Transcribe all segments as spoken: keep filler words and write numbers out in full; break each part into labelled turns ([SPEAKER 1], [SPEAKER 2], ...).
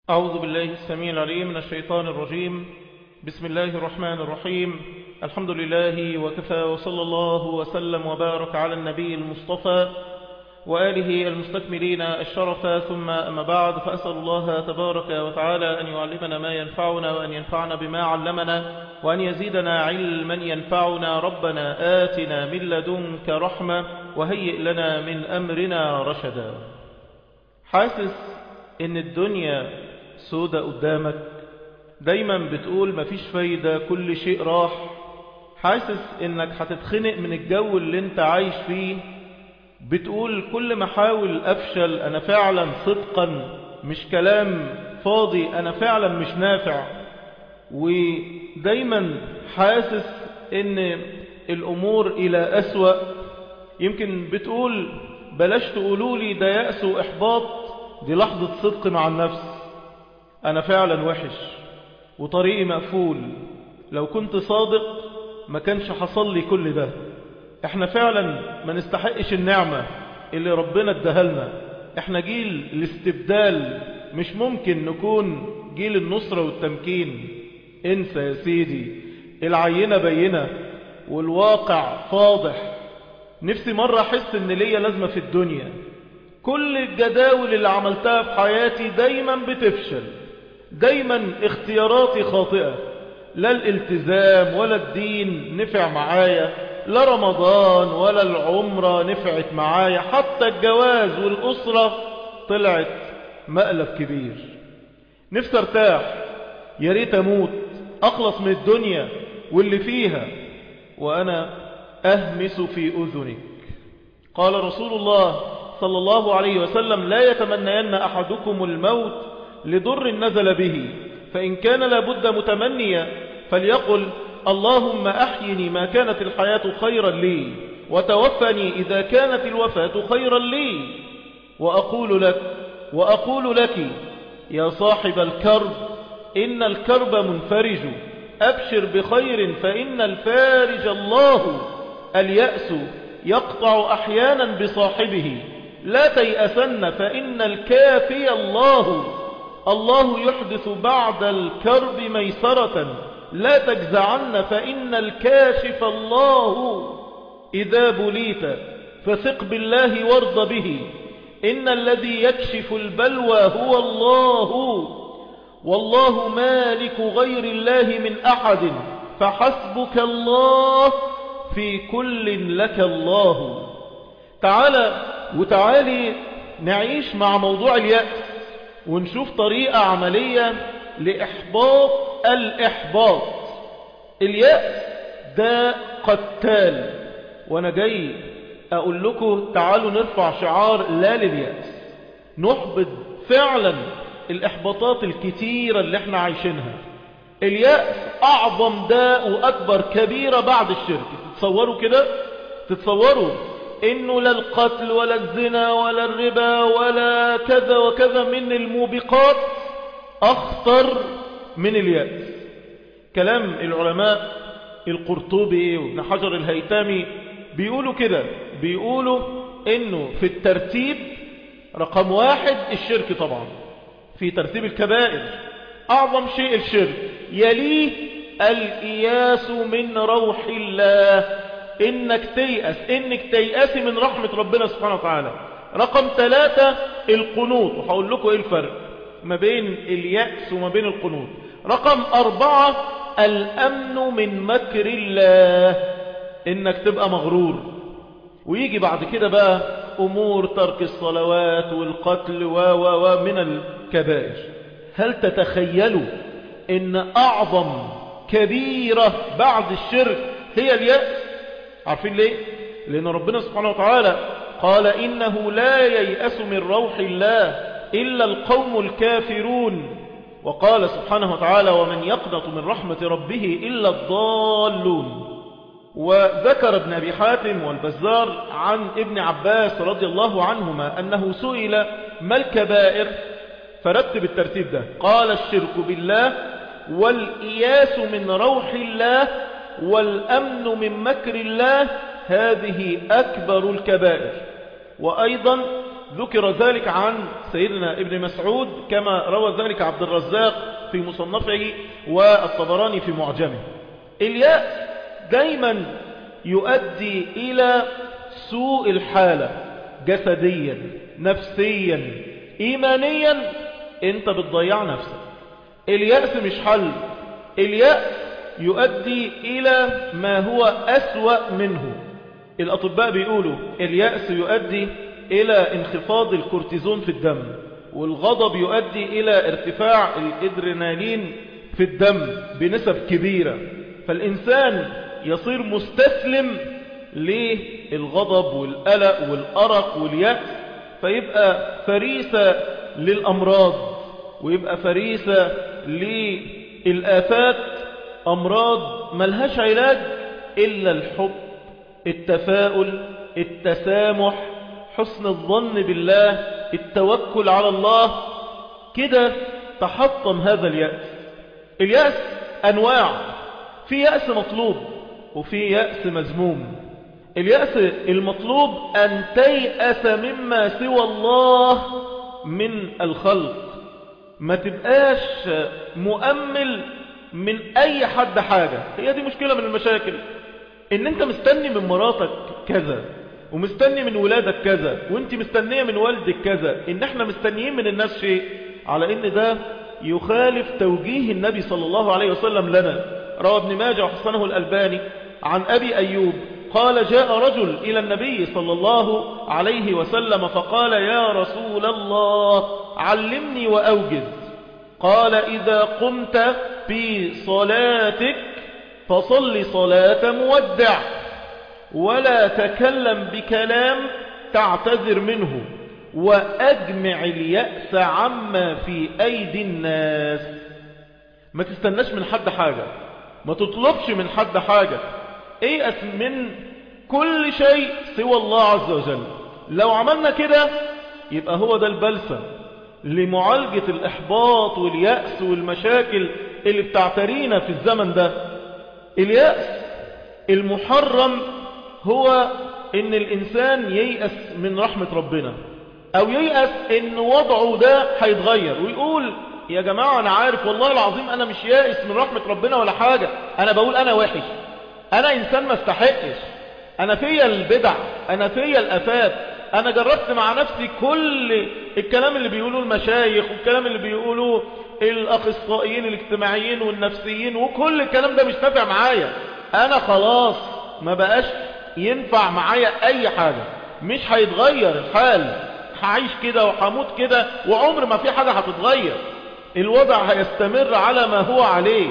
[SPEAKER 1] أعوذ بالله السميع العليم من الشيطان الرجيم. بسم الله الرحمن الرحيم. الحمد لله وكفى، وصلى الله وسلم وبارك على النبي المصطفى وآله المستكملين الشرف، ثم أما بعد، فأسأل الله تبارك وتعالى أن يعلمنا ما ينفعنا، وأن ينفعنا بما علمنا، وأن يزيدنا علما ينفعنا. ربنا آتنا من لدنك رحمة وهيئ لنا من أمرنا رشدا. حاسس إن الدنيا سودة قدامك، دايما بتقول مفيش فايدة، كل شيء راح. حاسس إنك هتتخنق من الجو اللي انت عايش فيه، بتقول كل ما حاول أفشل، أنا فعلا صدقا مش كلام فاضي، أنا فعلا مش نافع. ودايما حاسس إن الأمور إلى أسوأ. يمكن بتقول بلاش تقولولي ده يأس وإحباط، دي لحظة صدق مع النفس، أنا فعلا وحش وطريقي مقفول، لو كنت صادق ما كانش حصل لي كل ده. احنا فعلا ما نستحقش النعمة اللي ربنا ادهلنا، احنا جيل الاستبدال، مش ممكن نكون جيل النصرة والتمكين. انسى يا سيدي، العينة بينة والواقع فاضح. نفسي مرة احس ان ليا لازمة في الدنيا. كل الجداول اللي عملتها في حياتي دايما بتفشل، دايما اختياراتي خاطئة، لا الالتزام ولا الدين نفع معايا، لا رمضان ولا العمرة نفعت معايا، حتى الجواز والأسرة طلعت مقلب كبير. نفسي ارتاح، يا ريت اموت اخلص من الدنيا واللي فيها وانا اهمس في اذنك. قال رسول الله صلى الله عليه وسلم: لا يتمنين أحدكم الموت لضر نزل به، فإن كان لابد متمنيا فليقل: اللهم أحيني ما كانت الحياة خيرا لي، وتوفني إذا كانت الوفاة خيرا لي. وأقول لك وأقول لك يا صاحب الكرب، إن الكرب منفرج، أبشر بخير فإن الفارج الله. اليأس يقطع أحيانا بصاحبه، لا تيأسن فإن الكافي الله. الله يحدث بعد الكرب ميسرة، لا تجزعن فإن الكاشف الله. إذا بليت فثق بالله وارض به، إن الذي يكشف البلوى هو الله، والله مالك غير الله من أحد، فحسبك الله في كل لك الله. تعالى وتعالي نعيش مع موضوع اليأس ونشوف طريقة عملية لإحباط الإحباط. اليأس ده قتال، وانا جاي اقول لكم تعالوا نرفع شعار لا لليأس، نحبط فعلا الإحباطات الكتيرة اللي احنا عايشينها. اليأس أعظم داء وأكبر كبيرة بعد الشرك. تتصوروا كده؟ تتصوروا إنه لا القتل ولا الزنا ولا الربا ولا كذا وكذا من الموبقات أخطر من اليأس. كلام العلماء القرطبي وابن حجر الهيتمي بيقولوا كده، بيقولوا إنه في الترتيب رقم واحد الشرك، طبعا في ترتيب الكبائر أعظم شيء الشرك، يليه الإياس من روح الله، إنك تيأس، إنك تيأسي من رحمة ربنا سبحانه وتعالى. رقم ثلاثة القنوط، وهقول لكم إيه الفرق ما بين اليأس وما بين القنوط. رقم أربعة الأمن من مكر الله، إنك تبقى مغرور. ويجي بعد كده بقى أمور ترك الصلوات والقتل و و و من الكبائر. هل تتخيلوا إن أعظم كبيرة بعد الشرك هي اليأس؟ عارفين ليه؟ لأن ربنا سبحانه وتعالى قال: إنه لا ييأس من روح الله إلا القوم الكافرون. وقال سبحانه وتعالى: ومن يقنط من رحمة ربه إلا الضالون. وذكر ابن أبي حاتم والبزار عن ابن عباس رضي الله عنهما أنه سئل ما الكبائر، فرتب الترتيب ده، قال: الشرك بالله، والإياس من روح الله، والأمن من مكر الله، هذه أكبر الكبائر. وأيضا ذكر ذلك عن سيدنا ابن مسعود كما روى ذلك عبد الرزاق في مصنفه والطبراني في معجمه. اليأس دايما يؤدي إلى سوء الحالة جسديا نفسيا إيمانيا. انت بتضيع نفسك. اليأس مش حل. اليأس يؤدي إلى ما هو أسوأ منه. الأطباء بيقولوا اليأس يؤدي إلى انخفاض الكورتيزون في الدم، والغضب يؤدي إلى ارتفاع الإدرينالين في الدم بنسب كبيرة، فالإنسان يصير مستسلم للغضب والقلق والأرق واليأس، فيبقى فريسة للأمراض، ويبقى فريسة للآفات، أمراض ملهاش علاج إلا الحب، التفاؤل، التسامح، حسن الظن بالله، التوكل على الله. كده تحطم هذا اليأس. اليأس أنواع، في يأس مطلوب وفي يأس مذموم. اليأس المطلوب أن تيأس مما سوى الله من الخلق، ما تبقاش مؤمل من أي حد حاجة. هي دي مشكلة من المشاكل، إن أنت مستني من مراتك كذا، ومستني من ولادك كذا، وانت مستنية من والدك كذا، إن احنا مستنيين من الناس شيء، على إن ده يخالف توجيه النبي صلى الله عليه وسلم لنا. روى ابن ماجه وحسنه الألباني عن أبي أيوب قال: جاء رجل إلى النبي صلى الله عليه وسلم فقال: يا رسول الله علمني وأوجز. قال: إذا قمت في صلاتك فصل صلاة مودع، ولا تكلم بكلام تعتذر منه، وأجمع اليأس عما في أيدي الناس. ما تستناش من حد حاجة، ما تطلبش من حد حاجة، ايأس من كل شيء سوى الله عز وجل. لو عملنا كده يبقى هو ده البلسم لمعالجة الإحباط واليأس والمشاكل اللي بتعترينا في الزمن ده. اليأس المحرم هو ان الانسان ييأس من رحمة ربنا، او ييأس ان وضعه ده هيتغير، ويقول: يا جماعة انا عارف والله العظيم انا مش يائس من رحمة ربنا ولا حاجة، انا بقول انا وحش، انا انسان ما استحقش، انا فيا البدع، انا فيا الافات، انا جربت مع نفسي كل الكلام اللي بيقولوه المشايخ والكلام اللي بيقولوه الاخصائيين الاجتماعيين والنفسيين، وكل الكلام ده مش نافع معايا، انا خلاص ما بقاش ينفع معايا اي حاجة، مش هيتغير الحال، هعيش كده وهموت كده وعمر ما في حاجة هتتغير، الوضع هيستمر على ما هو عليه.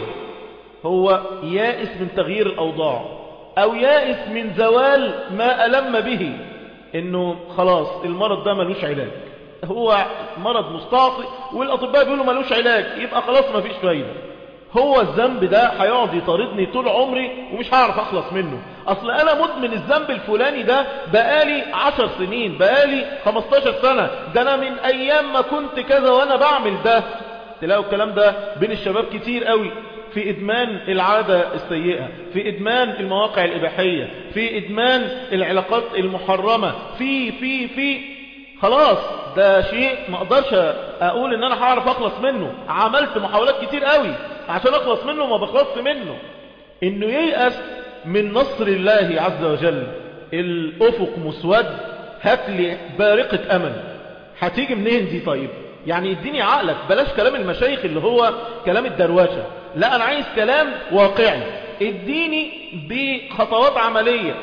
[SPEAKER 1] هو يائس من تغيير الأوضاع، أو يائس من زوال ما ألم به، إنه خلاص المرض ده ملوش علاج، هو مرض مستعصي والأطباء بيقولوا ملوش علاج، يبقى خلاص ما فيش فايدة. هو الذنب ده هيقعد يطاردني طول عمري ومش هعرف أخلص منه، أصل أنا مدمن الذنب الفلاني ده بقالي عشر سنين، بقالي خمستاشر سنة، ده أنا من أيام ما كنت كذا وأنا بعمل ده. تلاقوا الكلام ده بين الشباب كتير قوي، في إدمان العادة السيئة، في إدمان المواقع الإباحية، في إدمان العلاقات المحرمة، في في في خلاص ده شيء ما اقدرش أقول إن أنا هعرف أخلص منه، عملت محاولات كتير قوي عشان أخلص منه وما بخلص منه. إنه ييأس من نصر الله عز وجل، الأفق مسود، هات لي بارقة أمل، هتيجي منين دي؟ طيب يعني اديني عقلك، بلاش كلام المشايخ اللي هو كلام الدرواشة، لا أنا عايز كلام واقعي، اديني بخطوات عملية،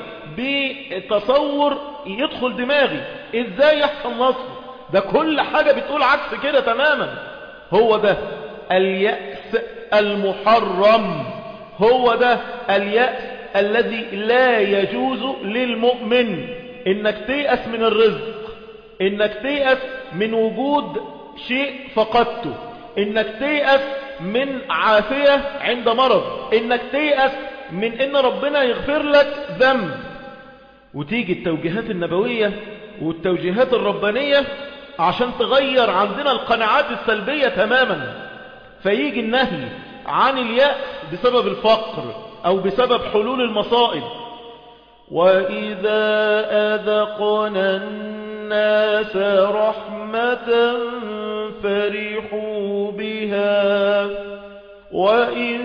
[SPEAKER 1] بتصور يدخل دماغي ازاي يحصل نصر. ده كل حاجة بتقول عكس كده تماما. هو ده اليأس المحرم، هو ده اليأس الذي لا يجوز للمؤمن، انك تيأس من الرزق، انك تيأس من وجود شيء فقدته، انك تيأس من عافية عند مرض، انك تيأس من ان ربنا يغفر لك ذنب. وتيجي التوجيهات النبوية والتوجيهات الربانية عشان تغير عندنا القناعات السلبية تماما، فيجي النهي عن اليأس بسبب الفقر او بسبب حلول المصائب. وإذا أذقنا الناس رحمة فرحوا بها وإن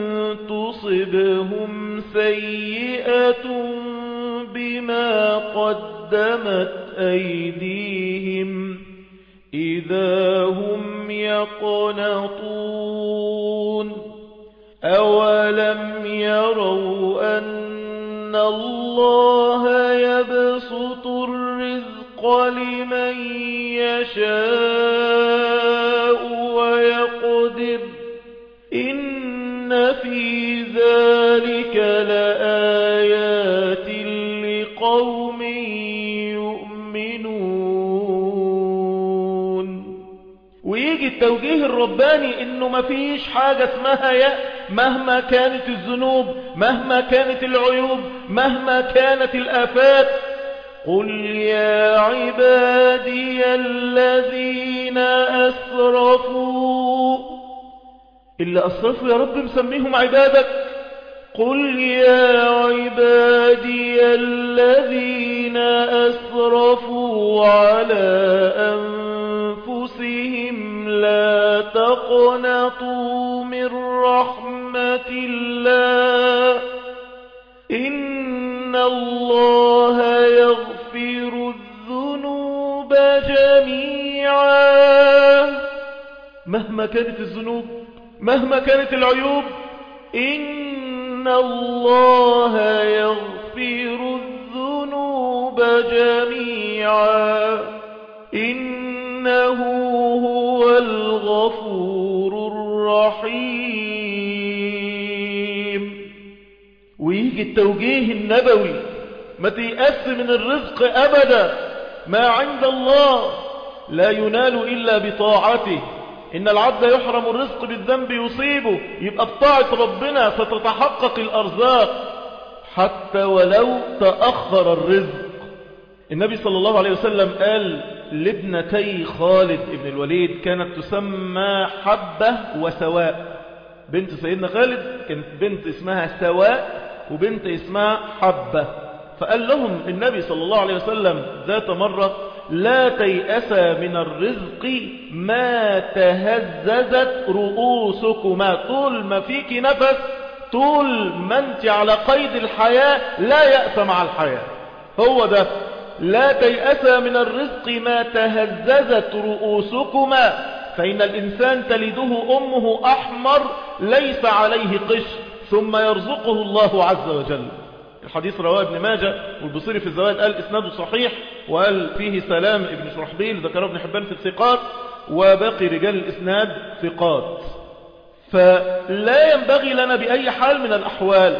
[SPEAKER 1] تصبهم سيئة بما قدمت أيديهم إذا هم يقنطون أولم يروا أن الله يبسط الرزق لمن يشاء ويقدر إن في ذلك لآيات لقوم يؤمنون. ويجي التوجيه الرباني إنه مفيش حاجة اسمها يأ مهما كانت الذنوب، مهما كانت العيوب، مهما كانت الآفات. قل يا عبادي الذين أسرفوا، اللي أسرفوا يا رب مسميهم عبادك. قل يا عبادي الذين أسرفوا على أنفسهم لا تقنطوا من رحمة الله إن الله يغفر الذنوب جميعا. مهما كانت الذنوب، مهما كانت العيوب، إن الله يغفر الذنوب جميعا إنه هو الغفور الرحيم. ويجي التوجيه النبوي ما تيأس من الرزق أبدا، ما عند الله لا ينال إلا بطاعته. إن العبد يحرم الرزق بالذنب يصيبه، يبقى بطاعة ربنا فتتحقق الأرزاق حتى ولو تأخر الرزق. النبي صلى الله عليه وسلم قال لابنتي خالد ابن الوليد كانت تسمى حبة وسواء. بنت سيدنا خالد كانت بنت اسمها سواء وبنت اسمها حبة. فقال لهم النبي صلى الله عليه وسلم ذات مرة لا تيأس من الرزق ما تهززت رؤوسكما. طول ما فيك نفس، طول ما انت على قيد الحياة، لا يأس مع الحياة. هو ده لا تيأس من الرزق ما تهززت رؤوسكما فإن الإنسان تلده أمه أحمر ليس عليه قش ثم يرزقه الله عز وجل. الحديث رواه ابن ماجه والبصيري في الزوائد قال إسناده صحيح، وقال فيه سلام ابن شرحبيل ذكره ابن حبان في الثقات، وباقي رجال الإسناد ثقات. فلا ينبغي لنا بأي حال من الأحوال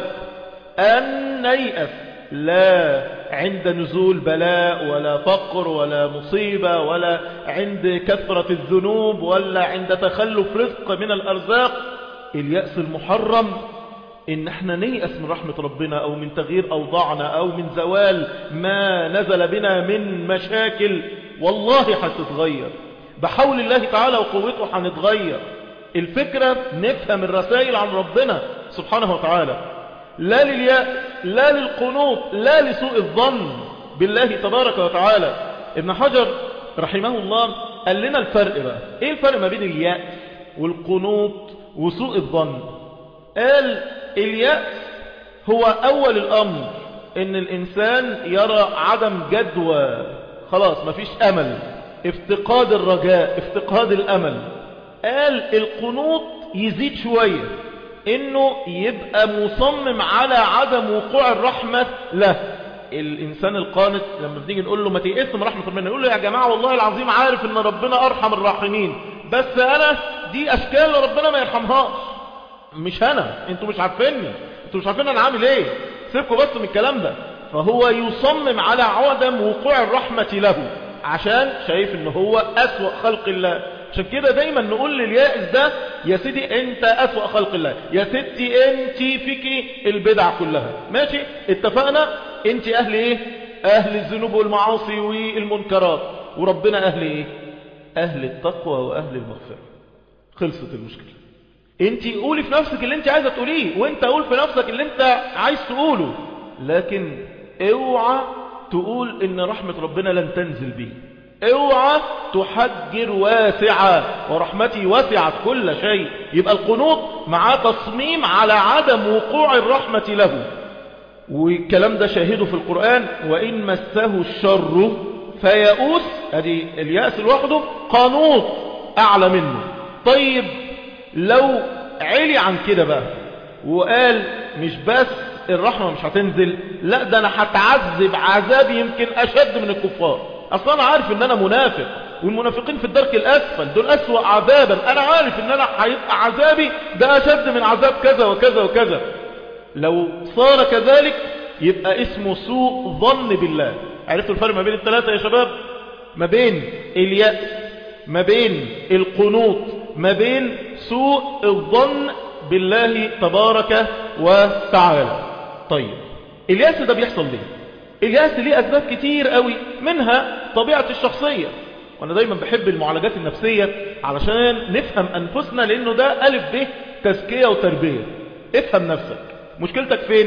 [SPEAKER 1] أن نيأس، لا عند نزول بلاء ولا فقر ولا مصيبة ولا عند كثرة الذنوب ولا عند تخلف رزق من الأرزاق. اليأس المحرم إن احنا نيأس من رحمة ربنا أو من تغيير أوضاعنا أو من زوال ما نزل بنا من مشاكل. والله هتتغير بحول الله تعالى وقوته، هنتغير. الفكرة نفهم الرسائل عن ربنا سبحانه وتعالى، لا لليأس، لا للقنوط، لا لسوء الظن بالله تبارك وتعالى. ابن حجر رحمه الله قال لنا الفرق بقى. ايه الفرق ما بين اليأس والقنوط وسوء الظن؟ قال اليأس هو أول الأمر إن الإنسان يرى عدم جدوى، خلاص مفيش أمل، افتقاد الرجاء، افتقاد الأمل. قال القنوط يزيد شوية، إنه يبقى مصمم على عدم وقوع الرحمة له. الإنسان القانت لما بنيجي نقول له ما تيأس من رحمة ربنا، يقول له يا جماعة والله العظيم عارف إن ربنا أرحم الراحمين، بس أنا دي أشكال ربنا ما يرحمهاش. مش أنا، أنتوا مش عارفيني، أنتوا مش عارفين أنا عامل إيه، سيبكوا بس من الكلام ده. فهو يصمم على عدم وقوع الرحمة له عشان شايف إن هو أسوأ خلق الله. عشان كده دايما نقول لليائس ده يا سيدي أنت أسوأ خلق الله، يا ستي أنت فيك البدع كلها، ماشي اتفقنا. أنت أهل إيه؟ أهل الذنوب والمعاصي والمنكرات، وربنا أهل إيه؟ أهل التقوى وأهل المغفرة. خلصت المشكلة. انت قولي في نفسك اللي انت عايزة تقوليه، وانت قول في نفسك اللي انت عايز تقوله، لكن اوعى تقول ان رحمة ربنا لن تنزل بي، اوعى تحجر واسعة، ورحمتي وسعت كل شيء. يبقى القنوط مع تصميم على عدم وقوع الرحمة له، والكلام ده شاهده في القرآن: وإن مسه الشر فيئوس. ادي اليأس لوحده قنوط اعلى منه. طيب لو علي عن كده بقى وقال مش بس الرحمة مش هتنزل، لا ده انا هتعذب عذاب يمكن اشد من الكفار. اصلا انا عارف ان انا منافق، والمنافقين في الدرك الاسفل دول اسوأ عذابا. انا عارف ان انا هيبقى عذابي ده اشد من عذاب كذا وكذا وكذا. لو صار كذلك يبقى اسمه سوء ظن بالله. عرفتوا الفرق ما بين الثلاثة يا شباب؟ ما بين اليأس، ما بين القنوط، ما بين سوء الظن بالله تبارك وتعالى. طيب اليأس ده بيحصل ليه؟ اليأس ليه أسباب كتير قوي، منها طبيعة الشخصية. وأنا دايما بحب المعالجات النفسية علشان نفهم أنفسنا، لأنه ده ألف به تزكية وتربية. افهم نفسك، مشكلتك فين؟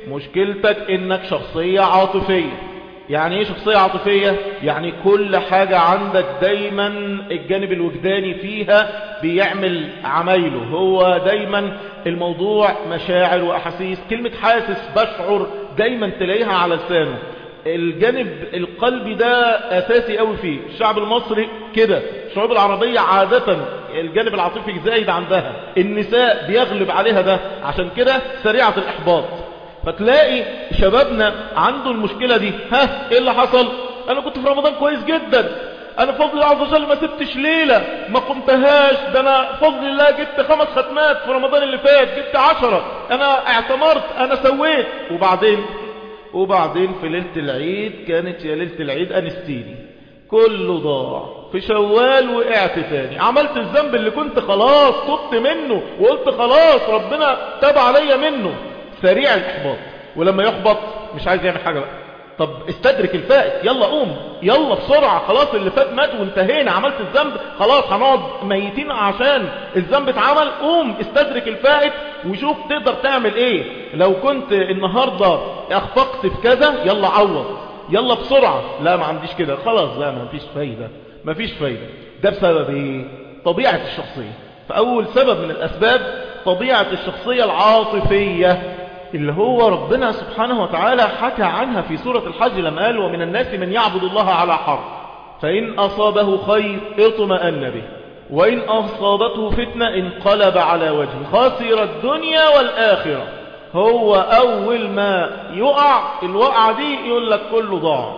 [SPEAKER 1] مشكلتك إنك شخصية عاطفية. يعني ايه شخصية عاطفية؟ يعني كل حاجة عندك دايما الجانب الوجداني فيها بيعمل عمايله، هو دايما الموضوع مشاعر وأحاسيس. كلمة حاسس، بشعر، دايما تلاقيها على لسانه. الجانب القلبي ده أساسي قوي فيه. الشعب المصري كده، الشعوب العربية عادة الجانب العاطفي زايد عندها. النساء بيغلب عليها ده، عشان كده سريعة الإحباط. فتلاقي شبابنا عنده المشكلة دي. ها ايه اللي حصل؟ انا كنت في رمضان كويس جدا، انا بفضل الله عز وجل ما سبتش ليلة ما قمتهاش، ده انا بفضل الله جبت خمس ختمات في رمضان اللي فات، جبت عشرة، انا اعتمرت، انا سويت. وبعدين وبعدين في ليلة العيد كانت يا ليلة العيد انستيني، كله ضاع. في شوال وقعت تاني، عملت الذنب اللي كنت خلاص تبت منه وقلت خلاص ربنا تاب عليا منه. سريع الإحباط، ولما يحبط مش عايز يعمل حاجة بقى. طب استدرك الفائت، يلا قوم، يلا بسرعة، خلاص اللي فات مات وانتهينا، عملت الذنب خلاص، هنقعد ميتين عشان الذنب اتعمل. قوم استدرك الفائت وشوف تقدر تعمل ايه. لو كنت النهاردة اخفقت في كذا، يلا عوض، يلا بسرعة. لا ما عنديش كده خلاص، لا ما فيش فايدة، ما فيش فايدة. ده بسبب ايه؟ طبيعة الشخصية. فأول سبب من الأسباب طبيعة الشخصية العاطفية، اللي هو ربنا سبحانه وتعالى حكى عنها في سورة الحج لما قال: ومن الناس من يعبد الله على حرف، فإن أصابه خير اطمأن به، وإن أصابته فتنة انقلب على وجهه خاسر الدنيا والآخرة. هو أول ما يقع الوقعة دي يقول لك كله ضاع.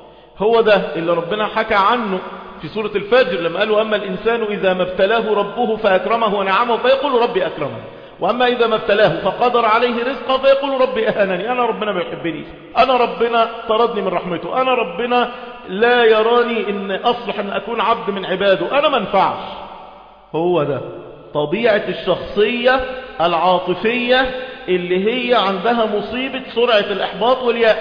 [SPEAKER 1] هو ده اللي ربنا حكى عنه في سورة الفجر لما قالوا: أما الإنسان إذا ما ابتلاه ربه فأكرمه ونعمه فيقول ربي أكرمه، وأما إذا ما ابتلاه فقدر عليه رزقه فيقول ربي أهانني، أنا ربنا ما يحبنيش، أنا ربنا طردني من رحمته، أنا ربنا لا يراني إن أصلح أن أكون عبد من عباده، أنا ما انفعش. هو ده طبيعة الشخصية العاطفية اللي هي عندها مصيبة سرعة الإحباط واليأس.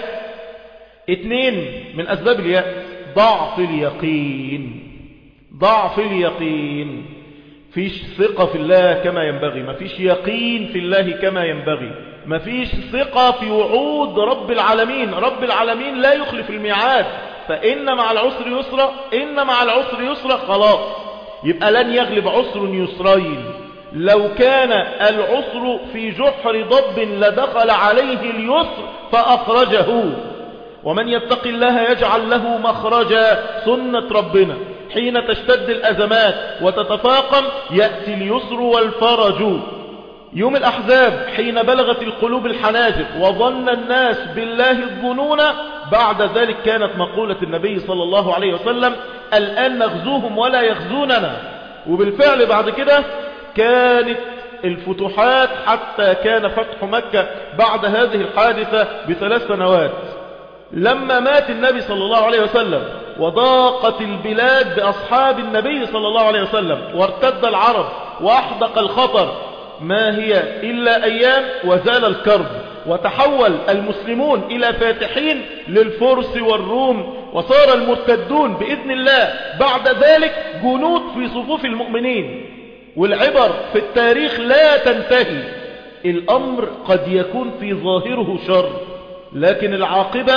[SPEAKER 1] اتنين من أسباب اليأس: ضعف اليقين. ضعف اليقين، فيش ثقة في الله كما ينبغي، ما فيش يقين في الله كما ينبغي، ما فيش ثقة في وعود رب العالمين. رب العالمين لا يخلف الميعاد، فإن مع العسر يسرا، إن مع العسر يسرا. خلاص يبقى لن يغلب عسر يسرين. لو كان العسر في جحر ضب لدخل عليه اليسر فأخرجه. ومن يتق الله يجعل له مخرجا. سنة ربنا حين تشتد الأزمات وتتفاقم يأتي اليسر والفرج. يوم الأحزاب حين بلغت القلوب الحناجر وظن الناس بالله الظنون، بعد ذلك كانت مقولة النبي صلى الله عليه وسلم: الآن نغزوهم ولا يغزوننا. وبالفعل بعد كده كانت الفتوحات، حتى كان فتح مكة بعد هذه الحادثة بثلاث سنوات. لما مات النبي صلى الله عليه وسلم وضاقت البلاد بأصحاب النبي صلى الله عليه وسلم وارتد العرب وأحدق الخطر، ما هي إلا أيام وزال الكرب، وتحول المسلمون إلى فاتحين للفرس والروم، وصار المرتدون بإذن الله بعد ذلك جنود في صفوف المؤمنين. والعبر في التاريخ لا تنتهي. الأمر قد يكون في ظاهره شر، لكن العاقبة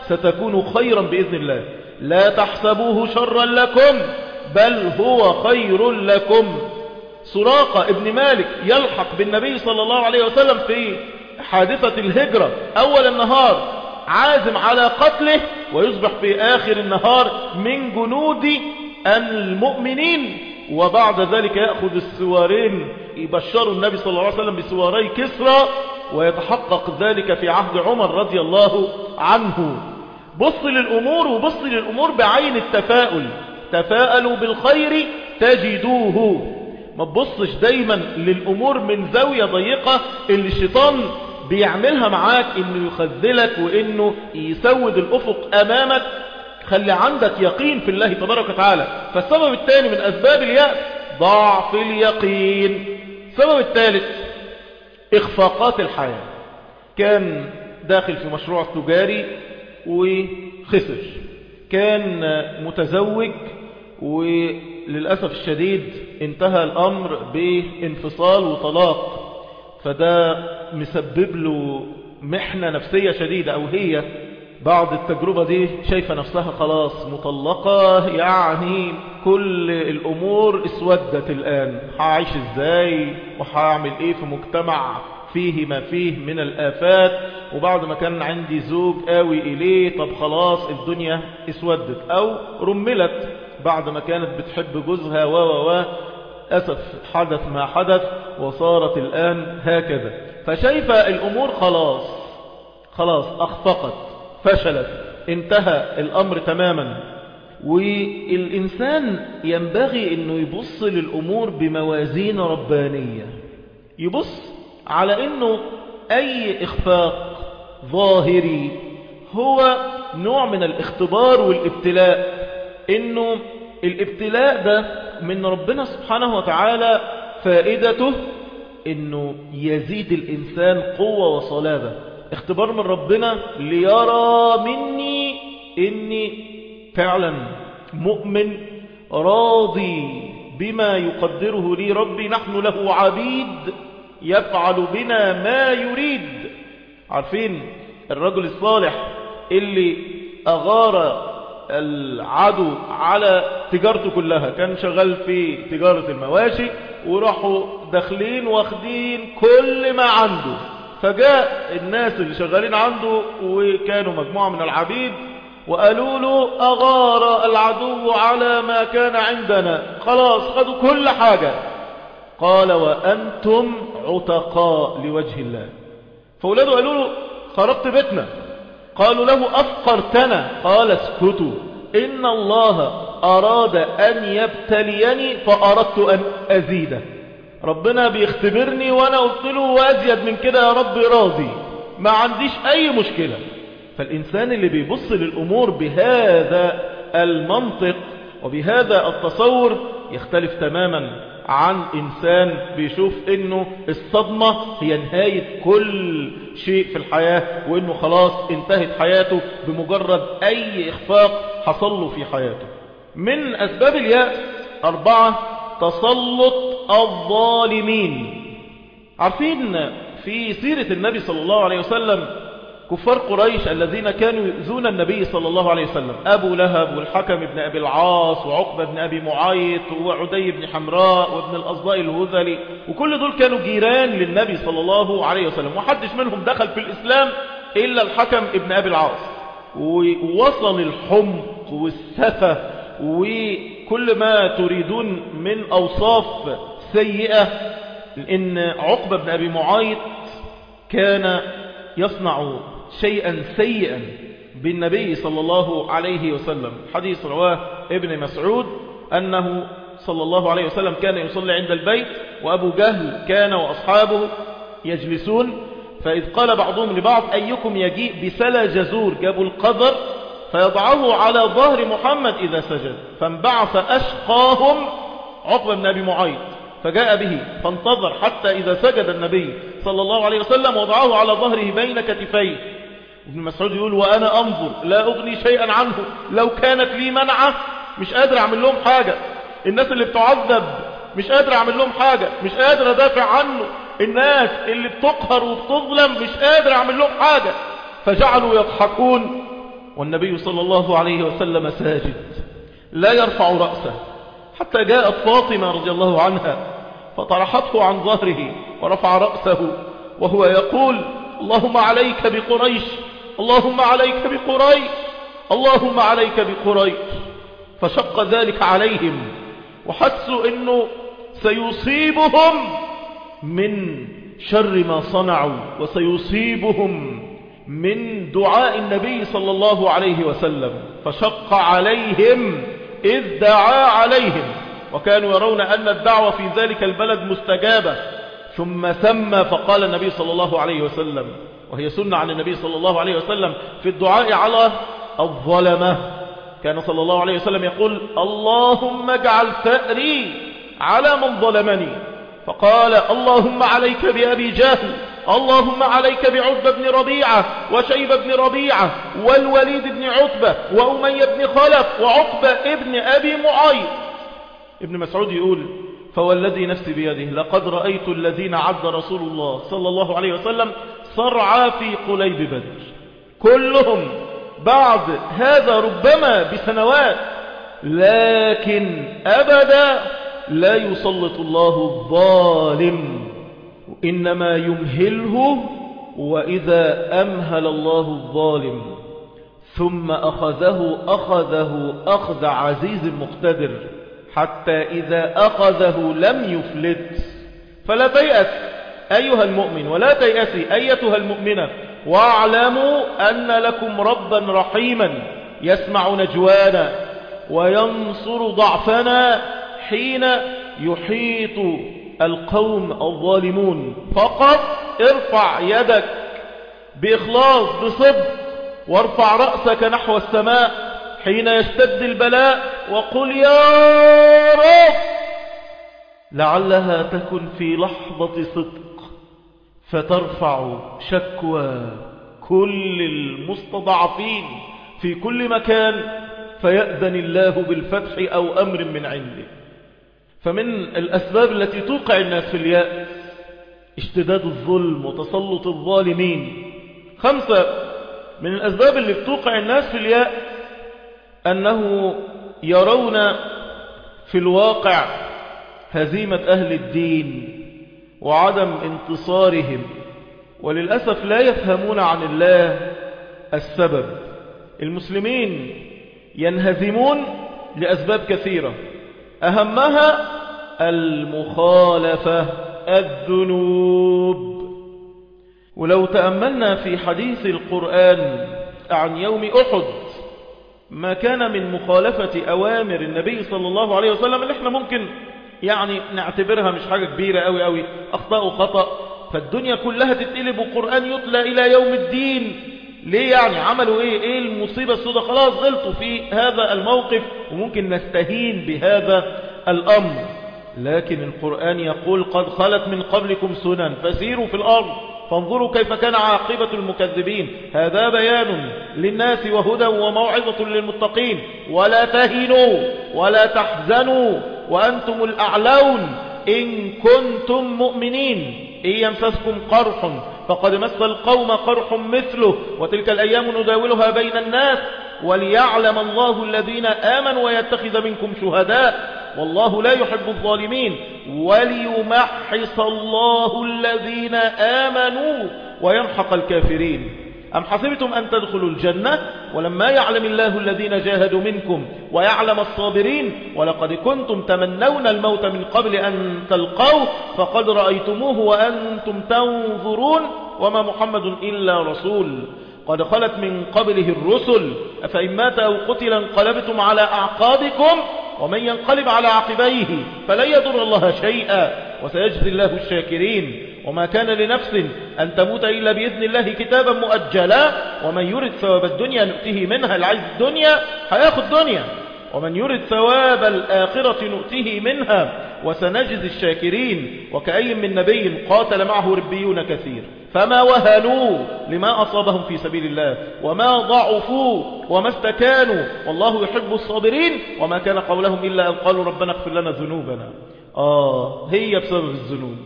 [SPEAKER 1] ستكون خيرا بإذن الله. لا تحسبوه شرا لكم بل هو خير لكم. سراقة ابن مالك يلحق بالنبي صلى الله عليه وسلم في حادثة الهجرة أول النهار، عازم على قتله، ويصبح في آخر النهار من جنود المؤمنين. وبعد ذلك يأخذ السوارين يبشر النبي صلى الله عليه وسلم بسواري كسرى، ويتحقق ذلك في عهد عمر رضي الله عنه. بص للأمور، وبص للأمور بعين التفاؤل. تفاءلوا بالخير تجدوه. ما تبصش دايما للأمور من زاوية ضيقة اللي الشيطان بيعملها معاك، انه يخذلك وانه يسود الأفق أمامك. خلي عندك يقين في الله تبارك وتعالى. فالسبب الثاني من أسباب اليأس ضعف اليقين. السبب الثالث إخفاقات الحياة. كان داخل في مشروع تجاري وخسر، كان متزوج وللأسف الشديد انتهى الأمر بانفصال وطلاق، فده مسبب له محنة نفسية شديدة. أو هي بعد التجربة دي شايفة نفسها خلاص مطلقة، يعني كل الأمور اسودت الآن. هعيش ازاي وهعمل ايه في مجتمع فيه ما فيه من الآفات، وبعد ما كان عندي زوج قوي إليه، طب خلاص الدنيا اسودت. أو رملت بعد ما كانت بتحب جوزها و و و أسف حدث ما حدث وصارت الآن هكذا. فشايفة الأمور خلاص خلاص أخفقت، فشلت، انتهى الأمر تماما. والإنسان ينبغي أنه يبص للأمور بموازين ربانية. يبص على أنه أي إخفاق ظاهري هو نوع من الاختبار والابتلاء. أنه الابتلاء ده من ربنا سبحانه وتعالى فائدته أنه يزيد الإنسان قوة وصلابة. اختبار من ربنا ليرى مني إني فعلا مؤمن راضي بما يقدره لي ربي. نحن له عبيد يفعل بنا ما يريد. عارفين الرجل الصالح اللي أغار العدو على تجارته كلها، كان شغال في تجارة المواشي، وراحوا داخلين واخدين كل ما عنده. فجاء الناس اللي شغالين عنده وكانوا مجموعة من العبيد وقالوا له أغار العدو على ما كان عندنا، خلاص خدوا كل حاجة. قال وأنتم عتقاء لوجه الله. فأولاده قالوا له خربت بيتنا. قالوا له أفقرتنا. قال اسكتوا، إن الله أراد أن يبتليني فأردت أن أزيده. ربنا بيختبرني وأنا قلت له وأزيد من كده يا رب راضي، ما عنديش أي مشكلة. فالإنسان اللي بيبص للأمور بهذا المنطق وبهذا التصور يختلف تماما عن إنسان بيشوف إنه الصدمة هي نهاية كل شيء في الحياة، وإنه خلاص انتهت حياته بمجرد أي إخفاق حصل له في حياته. من أسباب اليأس أربعة: تسلط الظالمين. عارفين في سيرة النبي صلى الله عليه وسلم كفار قريش الذين كانوا يؤذون النبي صلى الله عليه وسلم، أبو لهب والحكم بن أبي العاص وعقبة بن أبي معيط وعدي بن حمراء وابن الأصداء الهذلي، وكل دول كانوا جيران للنبي صلى الله عليه وسلم، وحدش منهم دخل في الإسلام إلا الحكم ابن أبي العاص. ووصل الحمق والسفة وكل ما تريدون من أوصاف سيئة، إن عقبة بن أبي معيط كان يصنع شيئا سيئا بالنبي صلى الله عليه وسلم. حديث رواه ابن مسعود أنه صلى الله عليه وسلم كان يصلي عند البيت، وأبو جهل كان وأصحابه يجلسون، فإذ قال بعضهم لبعض أيكم يجيء بسلا جزور، جابوا القدر فيضعه على ظهر محمد إذا سجد، فانبعث أشقاهم عقبة بن أبي معيط فجاء به فانتظر حتى إذا سجد النبي صلى الله عليه وسلم وضعه على ظهره بين كتفيه. ابن مسعود يقول وأنا أنظر لا أغني شيئا عنه، لو كانت لي منعة مش قادر أعمل لهم حاجة. الناس اللي بتعذب مش قادر أعمل لهم حاجة، مش قادر أدافع عنه. الناس اللي بتقهر وبتظلم مش قادر أعمل لهم حاجة. فجعلوا يضحكون والنبي صلى الله عليه وسلم ساجد لا يرفع رأسه، حتى جاءت فاطمة رضي الله عنها فطرحته عن ظهره ورفع رأسه وهو يقول اللهم عليك بقريش، اللهم عليك بقريش، اللهم عليك بقريش. فشق ذلك عليهم وحسوا انه سيصيبهم من شر ما صنعوا وسيصيبهم من دعاء النبي صلى الله عليه وسلم، فشق عليهم إذ دعا عليهم، وكانوا يرون أن الدعوة في ذلك البلد مستجابة. ثم سمى فقال النبي صلى الله عليه وسلم، وهي سنة عن النبي صلى الله عليه وسلم في الدعاء على الظلمة، كان صلى الله عليه وسلم يقول اللهم اجعل ثأري على من ظلمني، فقال اللهم عليك بأبي جهل، اللهم عليك بعتبة بن ربيعة وشيبة بن ربيعة والوليد بن عتبة وأمية بن خلف وعقبة ابن أبي معيط. ابن مسعود يقول فوالذي نفسي بيده لقد رأيت الذين عد رسول الله صلى الله عليه وسلم صرعى في قليب بدر، كلهم بعد هذا ربما بسنوات، لكن أبدا لا يسلط الله الظالم، إنما يمهله، وإذا أمهل الله الظالم ثم أخذه أخذه أخذ عزيز مقتدر، حتى إذا أخذه لم يفلت. فلا تيأس أيها المؤمن ولا تيأسي أيتها المؤمنة، واعلموا أن لكم ربا رحيما يسمع نجوانا وينصر ضعفنا حين يحيط القوم الظالمون. فقط ارفع يدك بإخلاص بصدق، وارفع رأسك نحو السماء حين يشتد البلاء، وقل يا رب، لعلها تكن في لحظة صدق فترفع شكوى كل المستضعفين في كل مكان، فيأذن الله بالفتح أو أمر من عنده. فمن الأسباب التي توقع الناس في اليأس اشتداد الظلم وتسلط الظالمين. خمسة من الأسباب اللي بتوقع الناس في اليأس أنه يرون في الواقع هزيمة أهل الدين وعدم انتصارهم، وللأسف لا يفهمون عن الله السبب. المسلمين ينهزمون لأسباب كثيرة، أهمها المخالفة، الذنوب. ولو تأملنا في حديث القرآن عن يوم أحد ما كان من مخالفة أوامر النبي صلى الله عليه وسلم، اللي احنا ممكن يعني نعتبرها مش حاجة كبيرة قوي قوي، أخطاء وخطأ، فالدنيا كلها تتقلب وقرآن يطلع إلى يوم الدين. ليه يعني؟ عملوا ايه؟ ايه المصيبة السوداء؟ خلاص غلطوا في هذا الموقف وممكن نستهين بهذا الأمر، لكن القرآن يقول قد خلت من قبلكم سنن فسيروا في الأرض فانظروا كيف كان عاقبة المكذبين. هذا بيان للناس وهدى وموعظة للمتقين. ولا تهنوا ولا تحزنوا وأنتم الأعلون إن كنتم مؤمنين. إن يمسسكم قرح فقد مس القوم قرح مثله وتلك الأيام نداولها بين الناس وليعلم الله الذين آمنوا ويتخذ منكم شهداء والله لا يحب الظالمين وليمحص الله الذين آمنوا ويمحق الكافرين. أم حسبتم أن تدخلوا الجنة ولما يعلم الله الذين جاهدوا منكم ويعلم الصابرين ولقد كنتم تمنون الموت من قبل أن تلقوه فقد رأيتموه وأنتم تنظرون وما محمد إلا رسول قد خلت من قبله الرسل أفإن مات أو قتل انقلبتم على أعقابكم ومن ينقلب على عقبيه فلن يضر الله شيئا وسيجزي الله الشاكرين. وما كان لنفس أن تموت إلا بإذن الله كتابا مؤجلا ومن يرد ثواب الدنيا نؤته منها. العيش الدنيا هياخد دنيا، ومن يرد ثواب الآخرة نؤته منها وسنجزي الشاكرين. وكأي من نبي قاتل معه ربيون كثير فما وهنوا لما أصابهم في سبيل الله وما ضعفوا وما استكانوا والله يحب الصابرين وما كان قولهم إلا أن قالوا ربنا اغفر لنا ذنوبنا. آه هي بسبب الذنوب.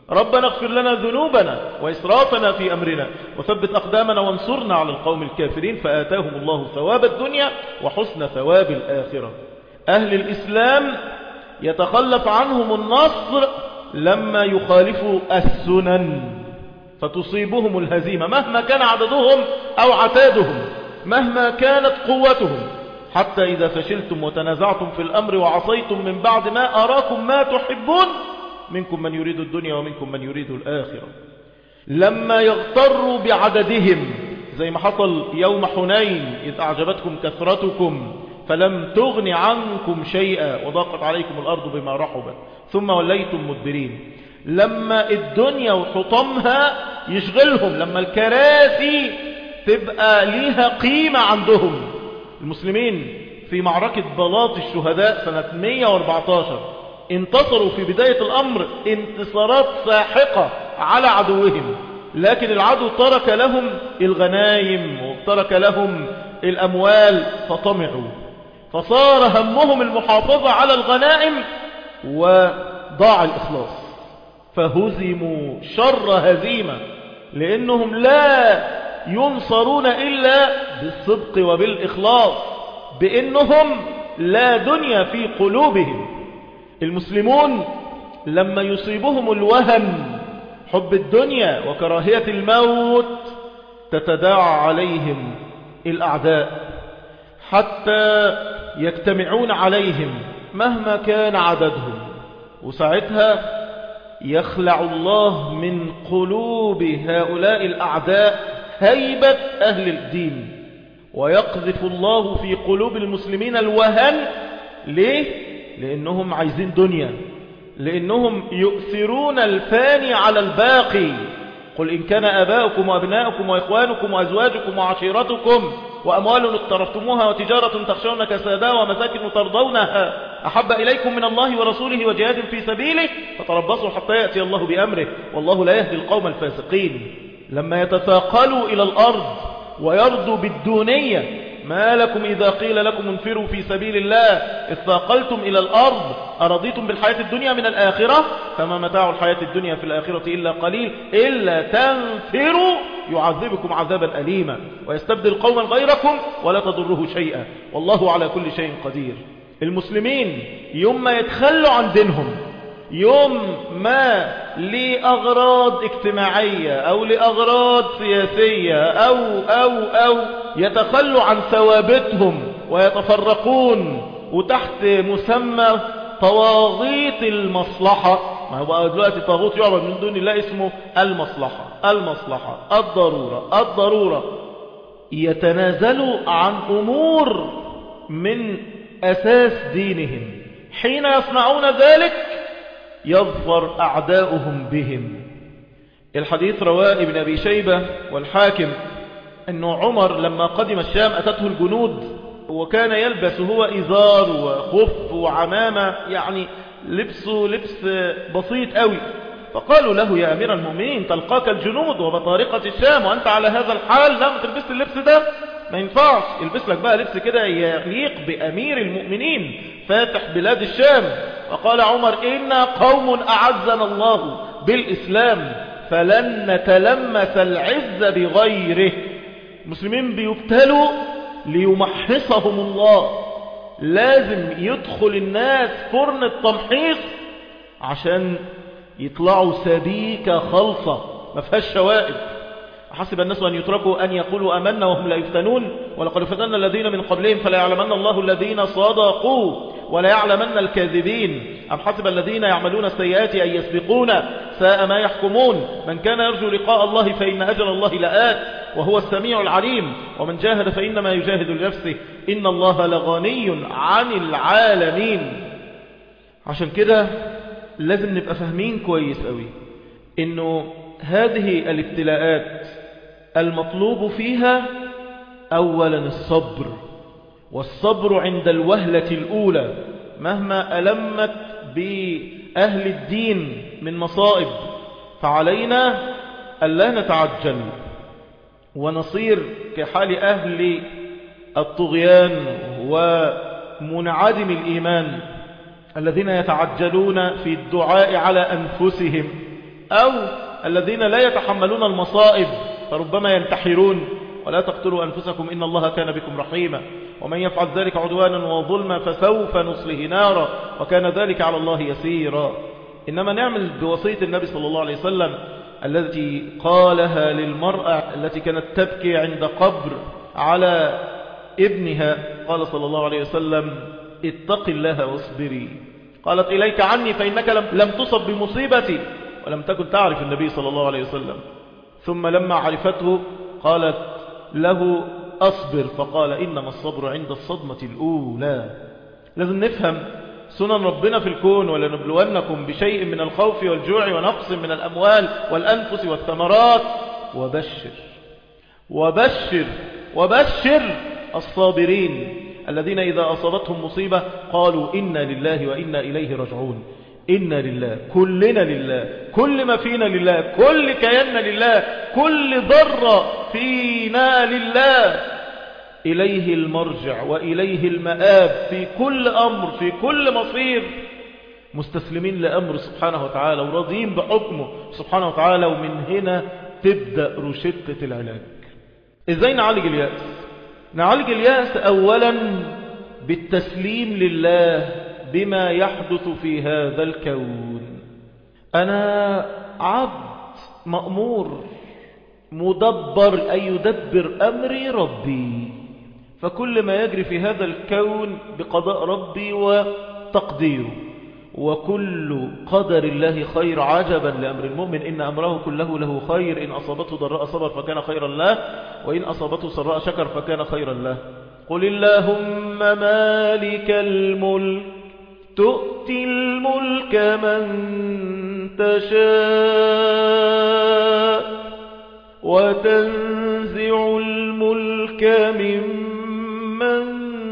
[SPEAKER 1] ربنا اغفر لنا ذنوبنا وإسرافنا في أمرنا وثبت أقدامنا وانصرنا على القوم الكافرين، فآتاهم الله ثواب الدنيا وحسن ثواب الآخرة. أهل الإسلام يتخلف عنهم النصر لما يخالفوا السنن فتصيبهم الهزيمة مهما كان عددهم أو عتادهم، مهما كانت قوتهم، حتى إذا فشلتم وتنازعتم في الأمر وعصيتم من بعد ما أراكم ما تحبون منكم من يريد الدنيا ومنكم من يريد الآخرة. لما يغتروا بعددهم زي ما حصل يوم حنين إذ أعجبتكم كثرتكم فلم تغن عنكم شيئا وضاقت عليكم الأرض بما رحبت ثم وليتم مدبرين. لما الدنيا وحطمها يشغلهم، لما الكراسي تبقى ليها قيمة عندهم. المسلمين في معركة بلاط الشهداء سنة مئة وأربعة عشر انتصروا في بداية الأمر انتصارات ساحقة على عدوهم، لكن العدو ترك لهم الغنايم وترك لهم الأموال فطمعوا، فصار همهم المحافظة على الغنائم وضاع الإخلاص، فهزموا شر هزيمة، لأنهم لا ينصرون إلا بالصدق وبالإخلاص، بأنهم لا دنيا في قلوبهم. المسلمون لما يصيبهم الوهن حب الدنيا وكراهية الموت تتداعى عليهم الأعداء حتى يجتمعون عليهم مهما كان عددهم، وساعتها يخلع الله من قلوب هؤلاء الأعداء هيبة أهل الدين، ويقذف الله في قلوب المسلمين الوهن. ليه؟ لأنهم عايزين دنيا، لأنهم يؤثرون الفاني على الباقي. قل إن كان آباؤكم وأبناؤكم وإخوانكم وأزواجكم وعشيرتكم وأموال اقترفتموها وتجارة تخشون كسادها ومساكن ترضونها أحب إليكم من الله ورسوله وجهاد في سبيله فتربصوا حتى يأتي الله بأمره والله لا يهدي القوم الفاسقين. لما يتثاقلوا إلى الأرض ويرضوا بالدونية، ما لكم إذا قيل لكم انفروا في سبيل الله اثاقلتم إلى الأرض أرضيتم بالحياة الدنيا من الآخرة فما متاع الحياة الدنيا في الآخرة إلا قليل إلا تنفروا يعذبكم عذابا أليما ويستبدل قوما غيركم ولا تضره شيئا والله على كل شيء قدير. المسلمين يوم ما يتخلوا عن دينهم، يوم ما لأغراض اجتماعية أو لأغراض سياسية أو أو أو يتخلوا عن ثوابتهم ويتفرقون وتحت مسمى طواغيت المصلحة. ما هو دلوقتي طاغوت يعبد من دون الله اسمه المصلحة المصلحة الضرورة الضرورة، يتنازلوا عن أمور من أساس دينهم. حين يصنعون ذلك يظفر أعداؤهم بهم. الحديث رواه ابن أبي شيبة والحاكم أنه عمر لما قدم الشام أتته الجنود وكان يلبس هو إزار وخف وعمامة، يعني لبسه لبس بسيط قوي، فقالوا له يا أمير المؤمنين تلقاك الجنود وبطارقة الشام وأنت على هذا الحال، لا ما تلبس اللبس ده، ما ينفعش، البس لك بقى لبس كده يليق بأمير المؤمنين فاتح بلاد الشام. فقال عمر إنا قوم أعزنا الله بالإسلام فلن نتلمس العز بغيره. المسلمين بيبتلوا ليمحصهم الله، لازم يدخل الناس فرن التمحيص عشان يطلعوا سبيكة خلصة ما فيهاش شوائب. حسب الناس أن يتركوا أن يقولوا أمنا وهم لا يفتنون ولقد فتنا الذين من قبلهم فلا يعلمن الله الذين صدقوا ولا يعلمن الكاذبين. أم حسب الذين يعملون السيئات أن يسبقونا ساء ما يحكمون. من كان يرجو لقاء الله فإن أجل الله لآت وهو السميع العليم ومن جاهد فإنما يجاهد لنفسه إن الله لغني عن العالمين. عشان كده لازم نبقى فاهمين كويس قوي إنه هذه الابتلاءات المطلوب فيها أولا الصبر، والصبر عند الوهلة الأولى مهما ألمت بأهل الدين من مصائب، فعلينا ألا نتعجل ونصير كحال أهل الطغيان ومنعدم الإيمان الذين يتعجلون في الدعاء على أنفسهم أو الذين لا يتحملون المصائب فربما ينتحرون. ولا تقتلوا أنفسكم إن الله كان بكم رحيما ومن يفعل ذلك عدوانا وظلما فسوف نصله نارا وكان ذلك على الله يسيرا. إنما نعمل بوصية النبي صلى الله عليه وسلم التي قالها للمرأة التي كانت تبكي عند قبر على ابنها. قال صلى الله عليه وسلم اتق الله واصبري. قالت إليك عني فإنك لم, لم تصب بمصيبتي ولم تكن تعرف النبي صلى الله عليه وسلم. ثم لما عرفته قالت له أصبر فقال إنما الصبر عند الصدمة الأولى. لازم نفهم سنن ربنا في الكون. ولنبلونكم بشيء من الخوف والجوع ونقص من الأموال والأنفس والثمرات وبشر وبشر وبشر الصابرين الذين إذا أصابتهم مصيبة قالوا إنا لله وإنا إليه راجعون. إنا لله، كلنا لله، كل ما فينا لله، كل كياننا لله، كل ذرة فينا لله. إليه المرجع وإليه المآب في كل أمر، في كل مصير. مستسلمين لأمر سبحانه وتعالى وراضين بحكمه سبحانه وتعالى. ومن هنا تبدأ رشدة العلاج. إزاي نعالج اليأس؟ نعالج اليأس أولا بالتسليم لله بما يحدث في هذا الكون. أنا عبد مأمور مدبر أي يدبر أمري ربي، فكل ما يجري في هذا الكون بقضاء ربي وتقديره، وكل قدر الله خير. عجبا لأمر المؤمن إن أمره كله له خير إن أصابته ضراء صبر فكان خيرا له وإن أصابته سراء شكر فكان خيرا له. قل اللهم مالك الملك تؤتي الملك من تشاء وتنزع الملك ممن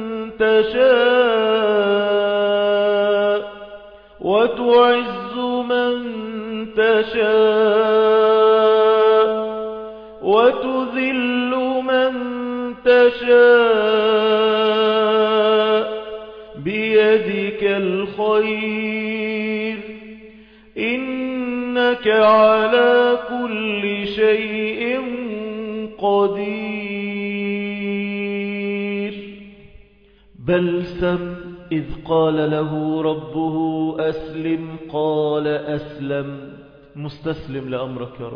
[SPEAKER 1] تشاء وتعز من تشاء وتذل من تشاء بيدك الخير إنك على كل شيء قدير. بلسم إذ قال له ربه أسلم قال أسلم، مستسلم لأمرك يا رب.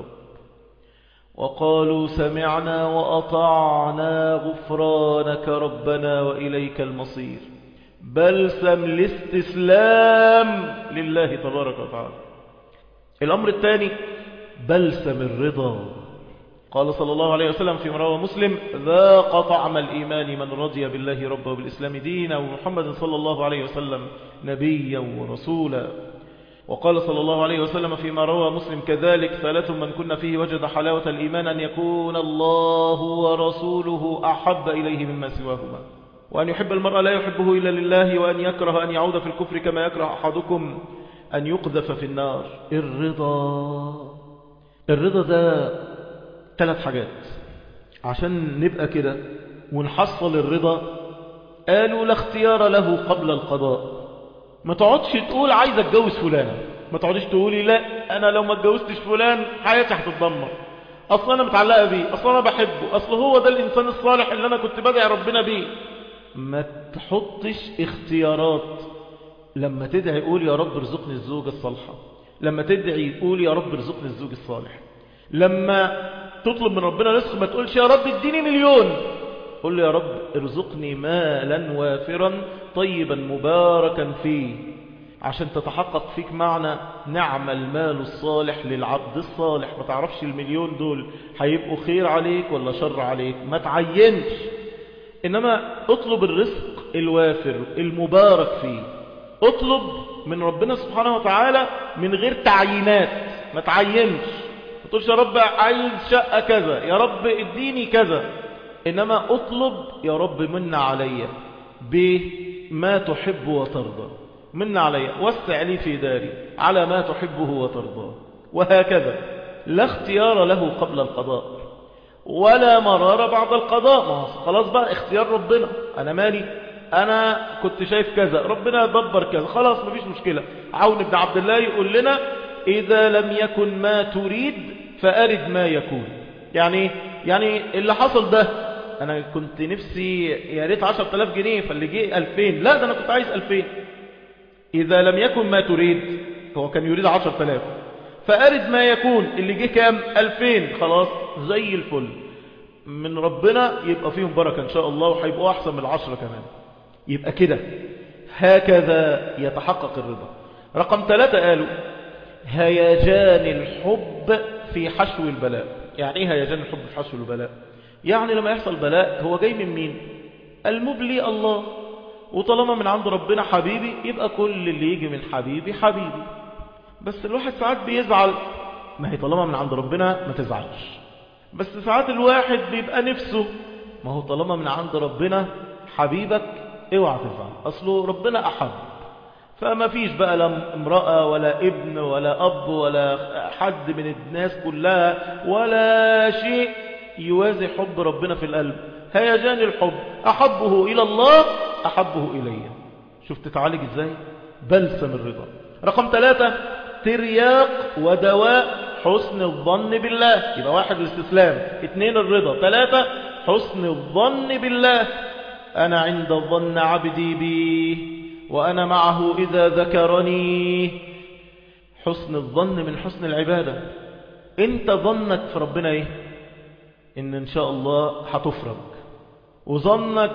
[SPEAKER 1] وقالوا سمعنا وأطعنا غفرانك ربنا وإليك المصير. بلسم الاستسلام لله تبارك وتعالى. الأمر الثاني بلسم الرضا. قال صلى الله عليه وسلم في رواه مسلم ذاق طعم الإيمان من رضي بالله ربا وبالإسلام دينا ومحمد صلى الله عليه وسلم نبيا ورسولا. وقال صلى الله عليه وسلم فيما روى مسلم كذلك ثلاث من كنا فيه وجد حلاوة الإيمان أن يكون الله ورسوله أحب إليه مما سواهما وأن يحب المرء لا يحبه إلا لله وأن يكره أن يعود في الكفر كما يكره أحدكم أن يقذف في النار. الرضا الرضا ده ثلاث حاجات عشان نبقى كده ونحصل الرضا. قالوا لا اختيار له قبل القضاء. ما تقعدش تقول عايز اتجوز فلانة، ما تقعدش تقولي لا انا لو ما اتجوزتش فلان حياتي هتتدمر، اصلا انا متعلقه بيه، اصلا انا بحبه، اصل هو ده الانسان الصالح اللي انا كنت بدعي ربنا بيه. ما تحطش اختيارات. لما تدعي قول يا رب ارزقني الزوجة الصالحة، لما تدعي قول يا رب ارزقني الزوج الصالح، لما تطلب من ربنا رزق ما تقولش يا رب اديني مليون، قل لي يا رب ارزقني مالا وافرا طيبا مباركا فيه، عشان تتحقق فيك معنى نعم المال الصالح للعبد الصالح. ما تعرفش المليون دول هيبقوا خير عليك ولا شر عليك، ما تعينش، إنما اطلب الرزق الوافر المبارك فيه. اطلب من ربنا سبحانه وتعالى من غير تعيينات، ما تعينش، ما تقولش يا رب عايز شقة كذا، يا رب اديني كذا، إنما اطلب يا رب من علي بما تحب وترضى، من علي وسع لي في داري على ما تحبه وترضى، وهكذا. لا اختيار له قبل القضاء ولا مرار بعد القضاء. ما خلاص بقى اختيار ربنا، أنا مالي، أنا كنت شايف كذا، ربنا يدبر كذا، خلاص مفيش مشكلة. عون بن عبد الله يقول لنا إذا لم يكن ما تريد فأرد ما يكون. يعني يعني اللي حصل ده أنا كنت نفسي يا ريت عشرة آلاف جنيه فاللي جه ألفين، لا ده أنا كنت عايز ألفين. إذا لم يكن ما تريد، هو كان يريد عشرة آلاف، فأرد ما يكون، اللي جه كام؟ ألفين، خلاص زي الفل من ربنا، يبقى فيهم بركة إن شاء الله وهيبقوا أحسن من العشرة كمان. يبقى كده هكذا يتحقق الرضا. رقم ثلاثة قالوا هيجان الحب في حشو البلاء. يعني ايه هيجان الحب في حشو البلاء؟ يعني لما يحصل بلاء هو جاي من مين؟ المبلي الله، وطالما من عند ربنا حبيبي يبقى كل اللي يجي من حبيبي حبيبي. بس الواحد ساعات بيزعل، ما هي طالما من عند ربنا ما تزعلش. بس ساعات الواحد بيبقى نفسه، ما هو طالما من عند ربنا حبيبك اوعى تزعل، اصله ربنا احب. فما فيش بقى لا امرأة ولا ابن ولا اب ولا حد من الناس كلها ولا شيء يوازي حب ربنا في القلب. هيجان الحب، احبه الى الله احبه الي. شفت تعالج ازاي؟ بلسم الرضا. رقم ثلاثة ترياق ودواء حسن الظن بالله. يبقى واحد الاستسلام، اثنين الرضا، ثلاثة حسن الظن بالله. أنا عند الظن عبدي بي وأنا معه إذا ذكرني. حسن الظن من حسن العبادة. انت ظنك في ربنا ايه؟ ان ان شاء الله هتفرج، وظنك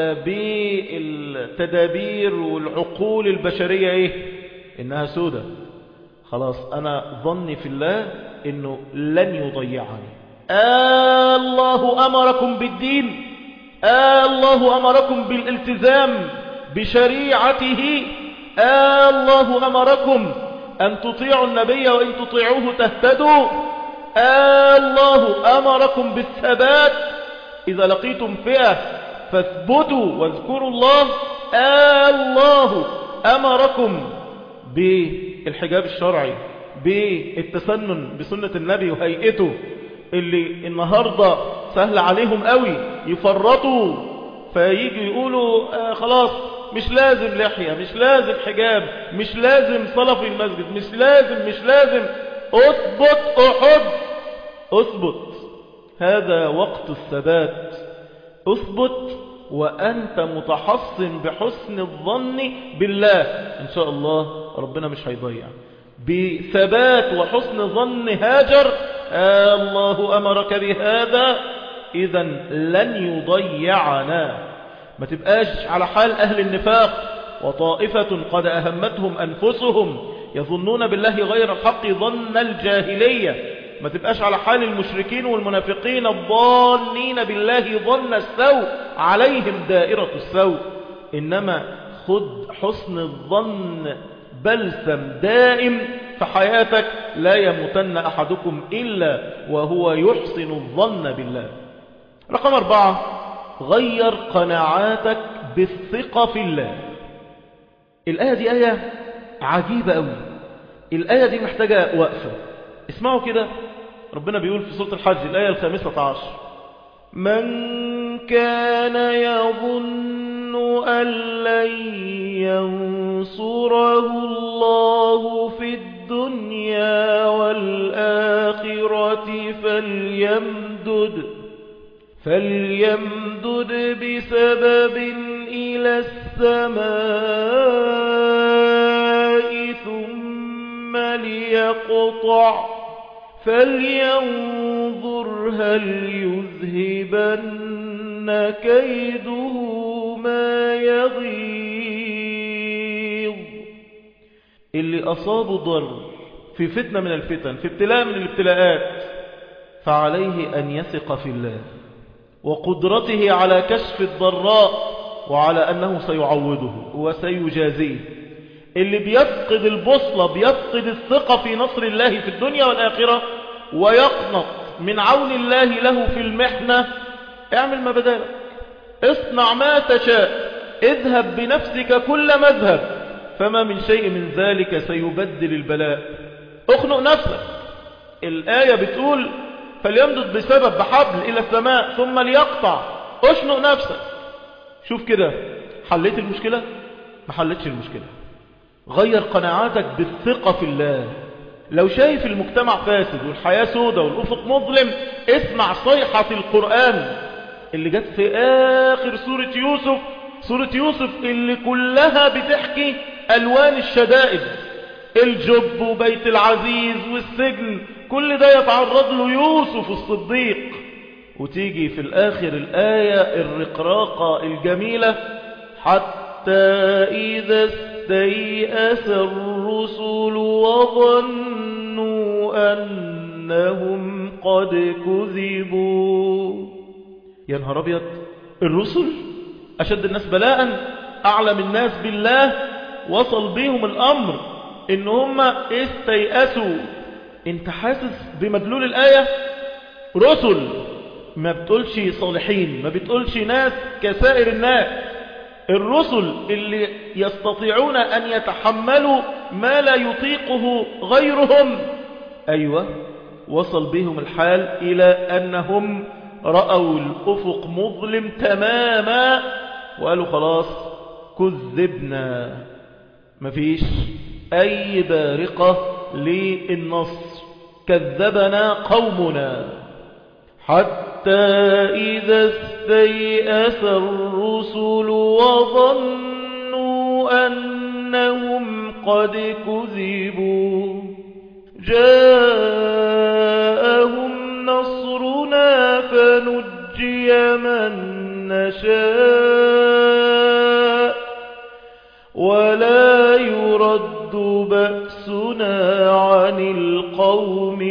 [SPEAKER 1] بالتدابير والعقول البشرية ايه؟ انها سودة. خلاص انا ظني في الله انه لن يضيعني. آه الله امركم بالدين، آه الله امركم بالالتزام بشريعته، آه الله امركم ان تطيعوا النبي وان تطيعوه تهتدوا، آه الله امركم بالثبات اذا لقيتم فئة فاثبتوا واذكروا الله، آه الله امركم بالحجاب الشرعي، بالتسنن بسنة النبي وهيئته اللي النهاردة سهل عليهم قوي يفرطوا، فييجوا يقولوا آه خلاص مش لازم لحية، مش لازم حجاب، مش لازم صلاة في المسجد، مش لازم مش لازم. اثبت احب، اثبت، هذا وقت الثبات. اثبت وأنت متحصن بحسن الظن بالله، إن شاء الله ربنا مش هيضيع. بثبات وحسن ظن هاجر، آه الله أمرك بهذا إذا لن يضيعنا. ما تبقاش على حال أهل النفاق وطائفة قد أهمتهم أنفسهم يظنون بالله غير الحق ظن الجاهلية. ما تبقاش على حال المشركين والمنافقين الظانين بالله ظن السوء عليهم دائرة السوء. إنما خذ حسن الظن بلسم دائم في حياتك، لا يموتن أحدكم إلا وهو يحسن الظن بالله. رقم أربعة غير قناعاتك بالثقة في الله. الآية دي آية عجيبة أوي. الآية دي محتاجة وقفة. اسمعوا كده، ربنا بيقول في سورة الحج الآية الخامسة عشر: من كان يظن أن لن ينصره الله في الدنيا والآخرة فليمدد فليمدد بسبب إلى السماء ثم ليقطع فلينظر هل يذهبن كيده ما يغيظ. اللي أصابه ضر في فتنة من الفتن، في ابتلاء من الابتلاءات، فعليه أن يثق في الله وقدرته على كشف الضراء وعلى أنه سيعوضه وسيجازيه. اللي بيفقد البصلة، بيفقد الثقة في نصر الله في الدنيا والآخرة ويقنط من عون الله له في المحنة، اعمل ما بدالك، اصنع ما تشاء، اذهب بنفسك كل مذهب، فما من شيء من ذلك سيبدل البلاء. اخنق نفسك. الآية بتقول فليمدد بسبب بحبل إلى السماء ثم ليقطع. اشنق نفسك. شوف كده، حليت المشكلة؟ ما حلتش المشكلة. غير قناعاتك بالثقة في الله. لو شايف المجتمع فاسد والحياة سودة والأفق مظلم، اسمع صيحة القرآن اللي جت في آخر سورة يوسف. سورة يوسف اللي كلها بتحكي ألوان الشدائد، الجب وبيت العزيز والسجن، كل ده يتعرض له يوسف الصديق. وتيجي في الآخر الآية الرقراقة الجميلة: حتى إذا استيأس الرسل وظنوا أنهم قد كذبوا. يا نهار أبيض، الرسل أشد الناس بلاء، أعلم الناس بالله، وصل بيهم الأمر إن هم استيأسوا. انت حاسس بمدلول الآية؟ رسل، ما بتقولش صالحين، ما بتقولش ناس كسائر الناس. الرسل اللي يستطيعون أن يتحملوا ما لا يطيقه غيرهم. أيوة، وصل بهم الحال إلى أنهم رأوا الأفق مظلم تماما وقالوا خلاص كذبنا، مفيش أي بارقة للنصر، كذبنا قومنا. حتى إذا استيأس الرسل وظنوا أنهم قد كذبوا جاءهم نصرنا فنجي من نشاء ولا يرد بأسنا عن القوم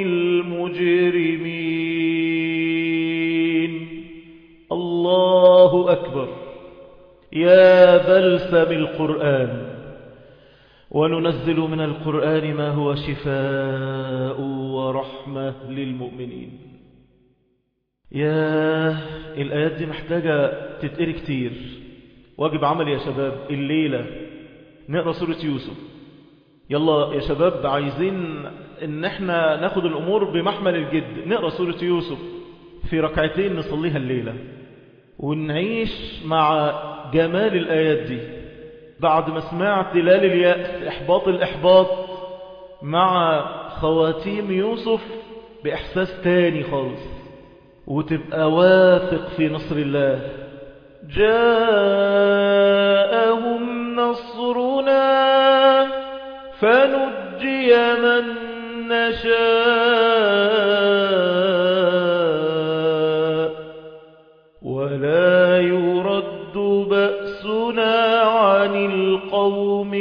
[SPEAKER 1] المجرمين. الله أكبر. يا بلسم القرآن، وننزل من القرآن ما هو شفاء ورحمة للمؤمنين. يا الآيات دي محتاجة تتقري كتير. واجب عمل يا شباب الليلة نقرأ سورة يوسف. يلا يا شباب، عايزين ان احنا ناخد الامور بمحمل الجد. نقرأ سورة يوسف في ركعتين نصليها الليلة، ونعيش مع جمال الآيات دي. بعد ما سمعت تلال اليأس، إحباط الإحباط، مع خواتيم يوسف بإحساس تاني خالص، وتبقى واثق في نصر الله. جاءهم نصرنا فنجي من نشاء ولا يرد بأسنا عن القوم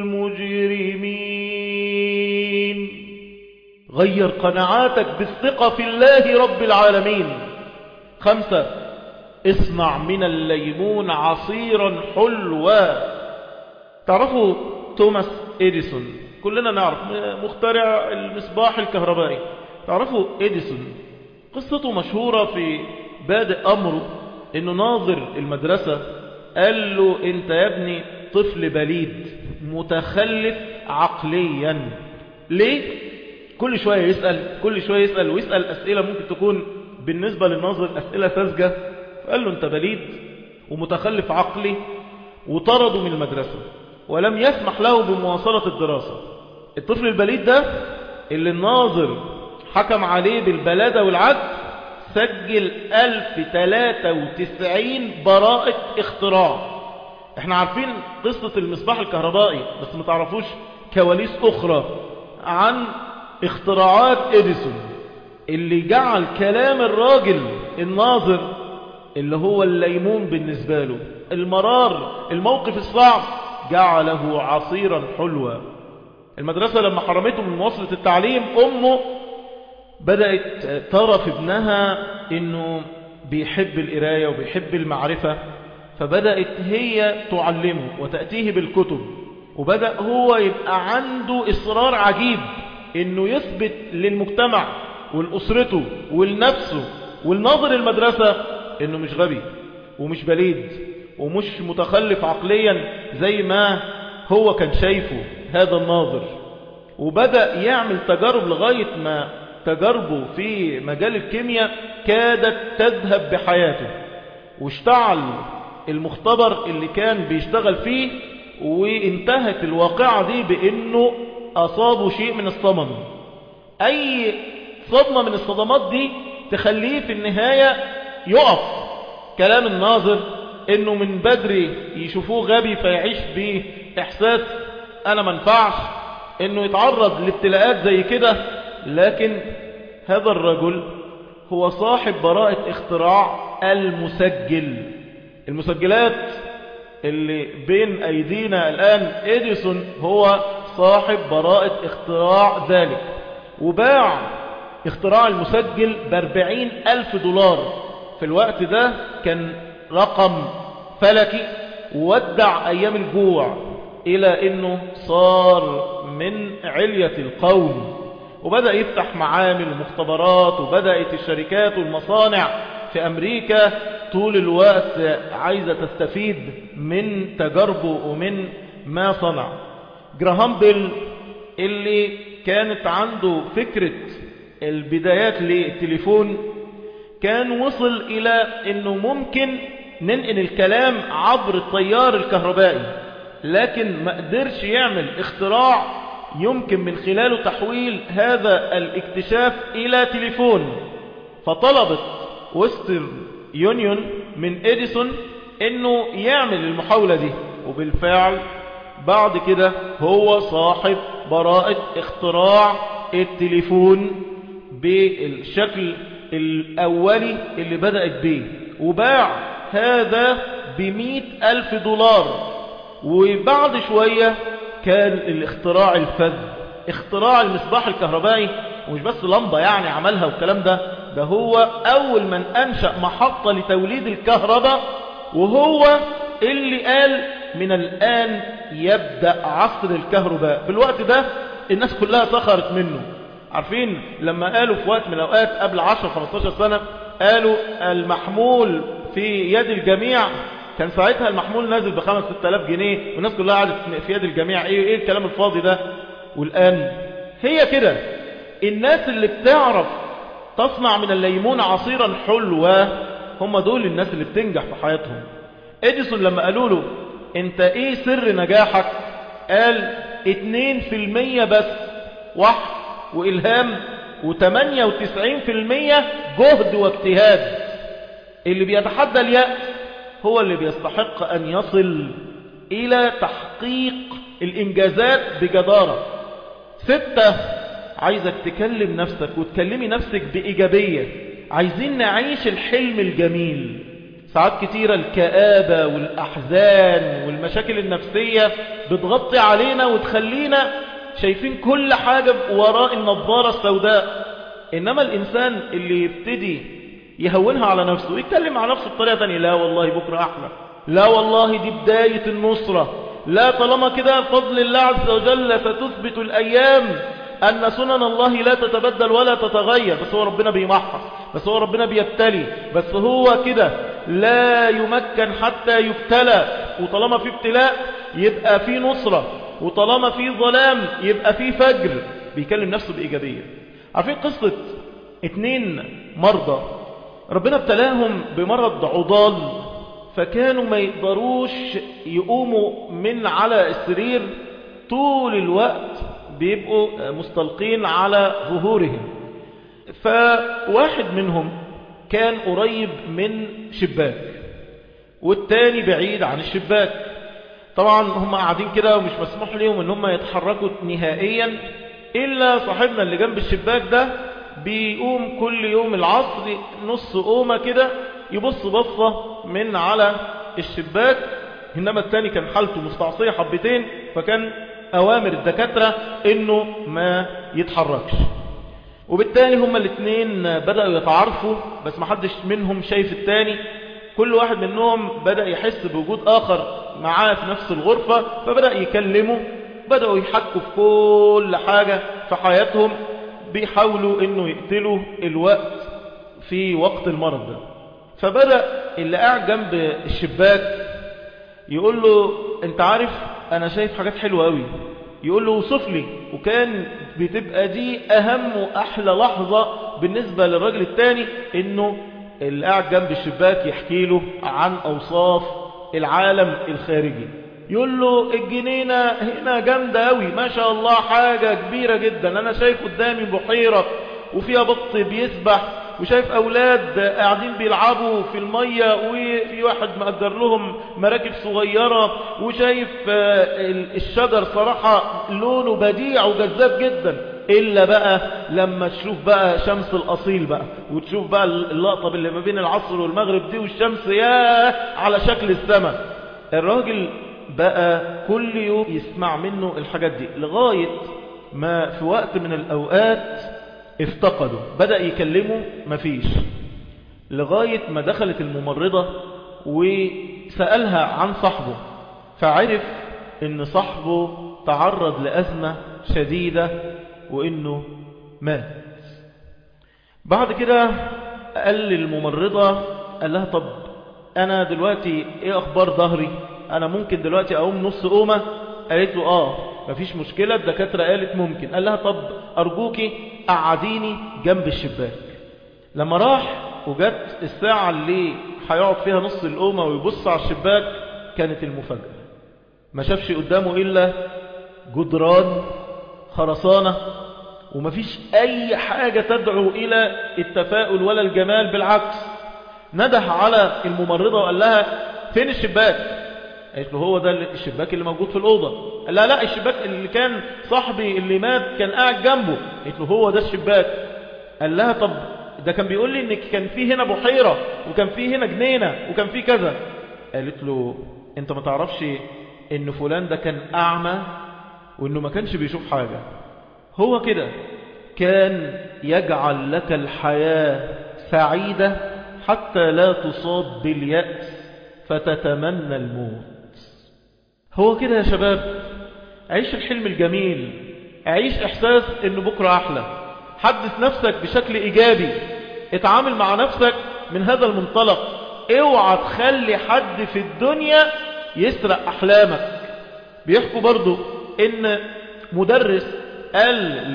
[SPEAKER 1] المجرمين. غير قناعاتك بالثقة في الله رب العالمين. خمسة، اصنع من الليمون عصيرا حلوا. تعرفوا توماس إديسون؟ كلنا نعرف، مخترع المصباح الكهربائي. تعرفوا إديسون؟ قصته مشهورة في بادئ أمره إنه ناظر المدرسة قال له أنت يا ابني طفل بليد متخلف عقليا. ليه؟ كل شوية يسأل كل شوية يسأل ويسأل أسئلة ممكن تكون بالنسبة للناظر أسئلة ساذجة. فقال له أنت بليد ومتخلف عقلي، وطرده من المدرسة ولم يسمح له بمواصلة الدراسة. الطفل البليد ده اللي الناظر حكم عليه بالبلادة والعجز سجل ألف وثلاثة وتسعين براءة اختراع. احنا عارفين قصة المصباح الكهربائي، بس ما تعرفوش كواليس أخرى عن اختراعات إديسون اللي جعل كلام الراجل الناظر اللي هو الليمون بالنسبة له، المرار، الموقف الصعب، جعله عصيرا حلوا. المدرسة لما حرمته من مواصلة التعليم، أمه بدأت ترى في ابنها إنه بيحب القراية وبيحب المعرفة، فبدأت هي تعلمه وتأتيه بالكتب، وبدأ هو يبقى عنده إصرار عجيب إنه يثبت للمجتمع والأسرته والنفسه والناظر المدرسة إنه مش غبي ومش بليد ومش متخلف عقليا زي ما هو كان شايفه هذا الناظر. وبدأ يعمل تجارب لغاية ما تجاربه في مجال الكيمياء كادت تذهب بحياته، واشتعل المختبر اللي كان بيشتغل فيه، وانتهت الواقعة دي بأنه أصابه شيء من الصمم. اي صدمة من الصدمات دي تخليه في النهاية يقف. كلام الناظر انه من بدري يشوفوه غبي فيعيش باحساس انا منفعش، انه يتعرض لابتلاءات زي كده. لكن هذا الرجل هو صاحب براءة اختراع المسجل. المسجلات اللي بين ايدينا الان، اديسون هو صاحب براءة اختراع ذلك، وباع اختراع المسجل باربعين الف دولار. في الوقت ده كان رقم فلكي، وودع ايام الجوع الى انه صار من علية القوم، وبدأ يفتح معامل ومختبرات، وبدأت الشركات والمصانع في امريكا طول الوقت عايزة تستفيد من تجاربه ومن ما صنع. جراهام بيل اللي كانت عنده فكرة البدايات للتليفون، كان وصل الى انه ممكن ننقل الكلام عبر التيار الكهربائي، لكن ما قدرش يعمل اختراع يمكن من خلاله تحويل هذا الاكتشاف الى تليفون. فطلبت ويسترن يونيون من اديسون انه يعمل المحاولة دي، وبالفعل بعد كده هو صاحب براءة اختراع التليفون بالشكل الأولي اللي بدأت به، وباع هذا بمئة ألف دولار. وبعد شوية كان الاختراع الفذ، اختراع المصباح الكهربائي، ومش بس لمبة يعني عملها والكلام ده، ده هو أول من أنشأ محطة لتوليد الكهرباء، وهو اللي قال من الآن يبدأ عصر الكهرباء. في الوقت ده الناس كلها سخرت منه. عارفين لما قالوا في وقت من الأوقات قبل عشر خمستاشر سنة، قالوا المحمول في يد الجميع، كان ساعتها المحمول نازل بخمس ست آلاف جنيه، والناس كلها قعدت في يد الجميع، ايه ايه الكلام الفاضي ده. والآن هي كده، الناس اللي بتعرف تصنع من الليمون عصيرا حلوة هم دول الناس اللي بتنجح في حياتهم. اديسون لما قالوا له انت ايه سر نجاحك، قال اتنين في المية بس وحي وإلهام، وتمانية وتسعين في المية جهد واجتهاد. اللي بيتحدى اليأس هو اللي بيستحق أن يصل إلى تحقيق الإنجازات بجدارة. ستة، عايزك تكلم نفسك وتكلمي نفسك بإيجابية. عايزين نعيش الحلم الجميل. ساعات كتيرة الكآبة والأحزان والمشاكل النفسية بتغطي علينا وتخلينا شايفين كل حاجة وراء النظارة السوداء. إنما الإنسان اللي يبتدي يهونها على نفسه ويتكلم مع نفسه بطريقة تانية، لا والله بكرة أحلى، لا والله دي بداية النصرة، لا طالما كده فضل الله عز وجل ستثبت الأيام أن سنن الله لا تتبدل ولا تتغير. بس هو ربنا بيمحص، بس هو ربنا بيبتلي، بس هو كده لا يمكن حتى يبتلى. وطالما في ابتلاء يبقى في نصرة، وطالما في ظلام يبقى في فجر. بيكلم نفسه بإيجابية. عارفين قصة اتنين مرضى ربنا ابتلاهم بمرض عضال، فكانوا ما يقدروش يقوموا من على السرير، طول الوقت بيبقوا مستلقين على ظهورهم. فواحد منهم كان قريب من شباك والتاني بعيد عن الشباك. طبعا هم قاعدين كده ومش مسموح لهم ان هم يتحركوا نهائيا، الا صاحبنا اللي جنب الشباك ده بيقوم كل يوم العصر نص قومة كده يبص بصة من على الشباك. انما التاني كان حالته مستعصية حبتين، فكان اوامر الدكاترة انه ما يتحركش. وبالتالي هما الاثنين بدأوا يتعارفوا، بس ما حدش منهم شايف التاني. كل واحد منهم بدأ يحس بوجود آخر معاه في نفس الغرفة، فبدأ يكلموا، بدأوا يحكوا في كل حاجة في حياتهم، بيحاولوا انه يقتلوا الوقت في وقت المرض ده. فبدأ اللي قاعد جنب الشباك يقول له انت عارف انا شايف حاجات حلوة قوي. يقول له وصف لي. وكان بتبقى دي اهم واحلى لحظة بالنسبة للراجل التاني، انه اللي قاعد جنب الشباك يحكي له عن اوصاف العالم الخارجي. يقول له الجنينة هنا جامدة قوي ما شاء الله، حاجة كبيرة جدا، أنا شايف قدامي بحيرة وفيها بط بيسبح، وشايف أولاد قاعدين بيلعبوا في المية، وفي واحد مأجر لهم مراكب صغيرة، وشايف الشجر صراحة لونه بديع وجذاب جدا. إلا بقى لما تشوف بقى شمس الأصيل بقى، وتشوف بقى اللقطة اللي ما بين العصر والمغرب دي، والشمس ياه على شكل السماء. الراجل بقى كل يوم يسمع منه الحاجات دي، لغاية ما في وقت من الأوقات افتقده، بدأ يكلمه مفيش، لغاية ما دخلت الممرضة وسألها عن صاحبه، فعرف ان صاحبه تعرض لأزمة شديدة وانه مات. بعد كده قال للممرضة، قال لها طب انا دلوقتي ايه اخبار ظهري، انا ممكن دلوقتي اقوم نص قومة؟ قالت له اه مفيش مشكلة، الدكاترة قالت ممكن. قال لها طب ارجوكي قعديني جنب الشباك. لما راح وجت الساعة اللي هيقعد فيها نص القومة ويبص على الشباك، كانت المفاجأة، ما شافش قدامه إلا جدران خرسانة، ومفيش أي حاجة تدعو إلى التفاؤل ولا الجمال، بالعكس. نده على الممرضة وقال لها فين الشباك؟ قالت له هو ده الشباك اللي موجود في الأوضة. قال لها لا، الشباك اللي كان صاحبي اللي مات كان قاعد جنبه. قالت له هو ده الشباك. قال لها طب ده كان بيقول لي انك كان في هنا بحيرة، وكان في هنا جنينة، وكان في كذا. قالت له انت ما تعرفش ان فلان ده كان اعمى، وانه ما كانش بيشوف حاجة. هو كده كان يجعل لك الحياة سعيدة حتى لا تصاب باليأس فتتمنى الموت. هو كده يا شباب، عيش الحلم الجميل، عيش احساس ان بكرة احلى، حدث نفسك بشكل ايجابي، اتعامل مع نفسك من هذا المنطلق. اوعى تخلي حد في الدنيا يسرق احلامك. بيحكوا برضو ان مدرس قال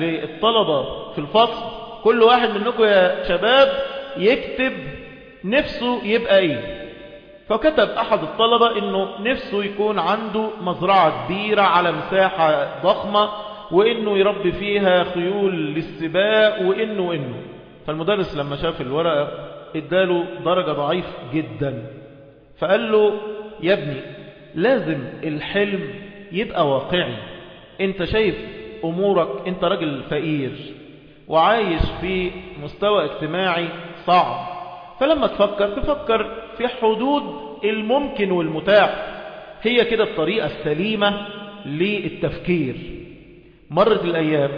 [SPEAKER 1] للطلبة في الفصل كل واحد منكم يا شباب يكتب نفسه يبقى ايه. فكتب احد الطلبة انه نفسه يكون عنده مزرعة كبيرة على مساحة ضخمة، وانه يربي فيها خيول للسباق، وانه وانه فالمدرس لما شاف الورقة اداله درجة ضعيف جدا، فقال له يا ابني لازم الحلم يبقى واقعي. انت شايف امورك، انت راجل فقير وعايش في مستوى اجتماعي صعب، فلما تفكر تفكر في حدود الممكن والمتاح. هي كده الطريقة السليمة للتفكير. مرت الأيام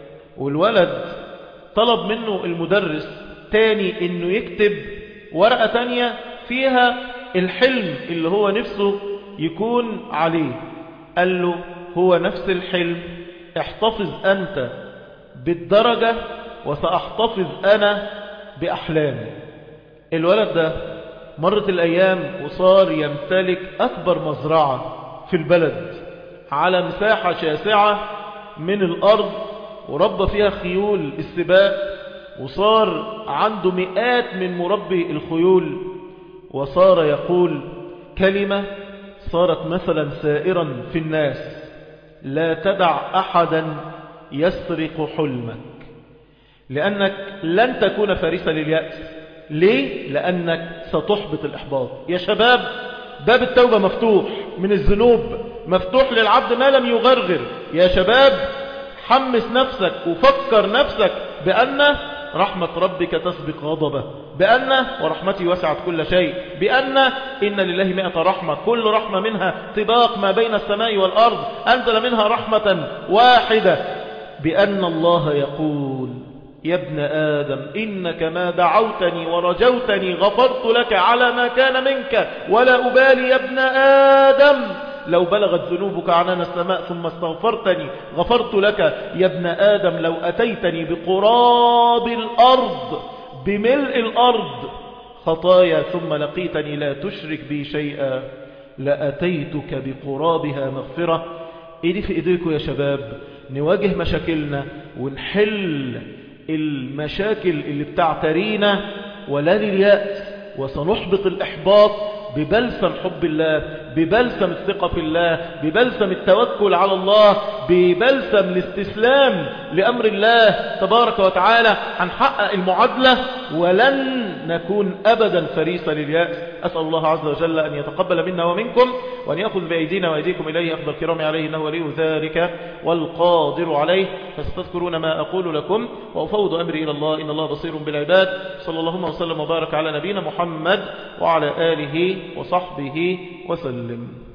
[SPEAKER 1] والولد طلب منه المدرس تاني انه يكتب ورقة تانية فيها الحلم اللي هو نفسه يكون عليه. قال له هو نفس الحلم، احتفظ أنت بالدرجة وسأحتفظ أنا بأحلامي. الولد ده مرت الأيام وصار يمتلك أكبر مزرعة في البلد على مساحة شاسعة من الأرض، وربى فيها خيول السباق، وصار عنده مئات من مربي الخيول، وصار يقول كلمة صارت مثلا سائرا في الناس: لا تدع أحدا يسرق حلمك، لأنك لن تكون فريسا لليأس. ليه؟ لأنك ستحبط الإحباط. يا شباب، باب التوبة مفتوح من الذنوب، مفتوح للعبد ما لم يغرغر. يا شباب، حمس نفسك وفكر نفسك بأن رحمة ربك تسبق غضبه، بأن ورحمتي وسعت كل شيء، بأن إن لله مئة رحمة، كل رحمة منها طباق ما بين السماء والأرض، أنزل منها رحمة واحدة، بأن الله يقول يا ابن آدم إنك ما دعوتني ورجوتني غفرت لك على ما كان منك ولا أبالي. يا ابن آدم لو بلغت ذنوبك عنان السماء ثم استغفرتني غفرت لك. يا ابن آدم لو أتيتني بقراب الأرض، بملء الأرض خطايا، ثم لقيتني لا تشرك بي شيئا، لأتيتك بقرابها مغفرة. إيدي في إيديكم يا شباب، نواجه مشاكلنا ونحل المشاكل اللي بتعترينا، ولا لليأس، وسنحبط الإحباط ببلسم حب الله، ببلسم الثقة في الله، ببلسم التوكل على الله، ببلسم الاستسلام لأمر الله تبارك وتعالى، هنحقق المعادلة ولن نكون أبدا فريسة لليأس. أسأل الله عز وجل أن يتقبل منا ومنكم، وأن يأخذ بأيدينا وأيديكم إليه أخذ الكرام عليه، إنه ولي ذلك والقادر عليه. فستذكرون ما أقول لكم وأفوض أمري إلى الله، إن الله بصير بالعباد. صلى الله وسلم وبارك على نبينا محمد وعلى آله وصحبه وسلم.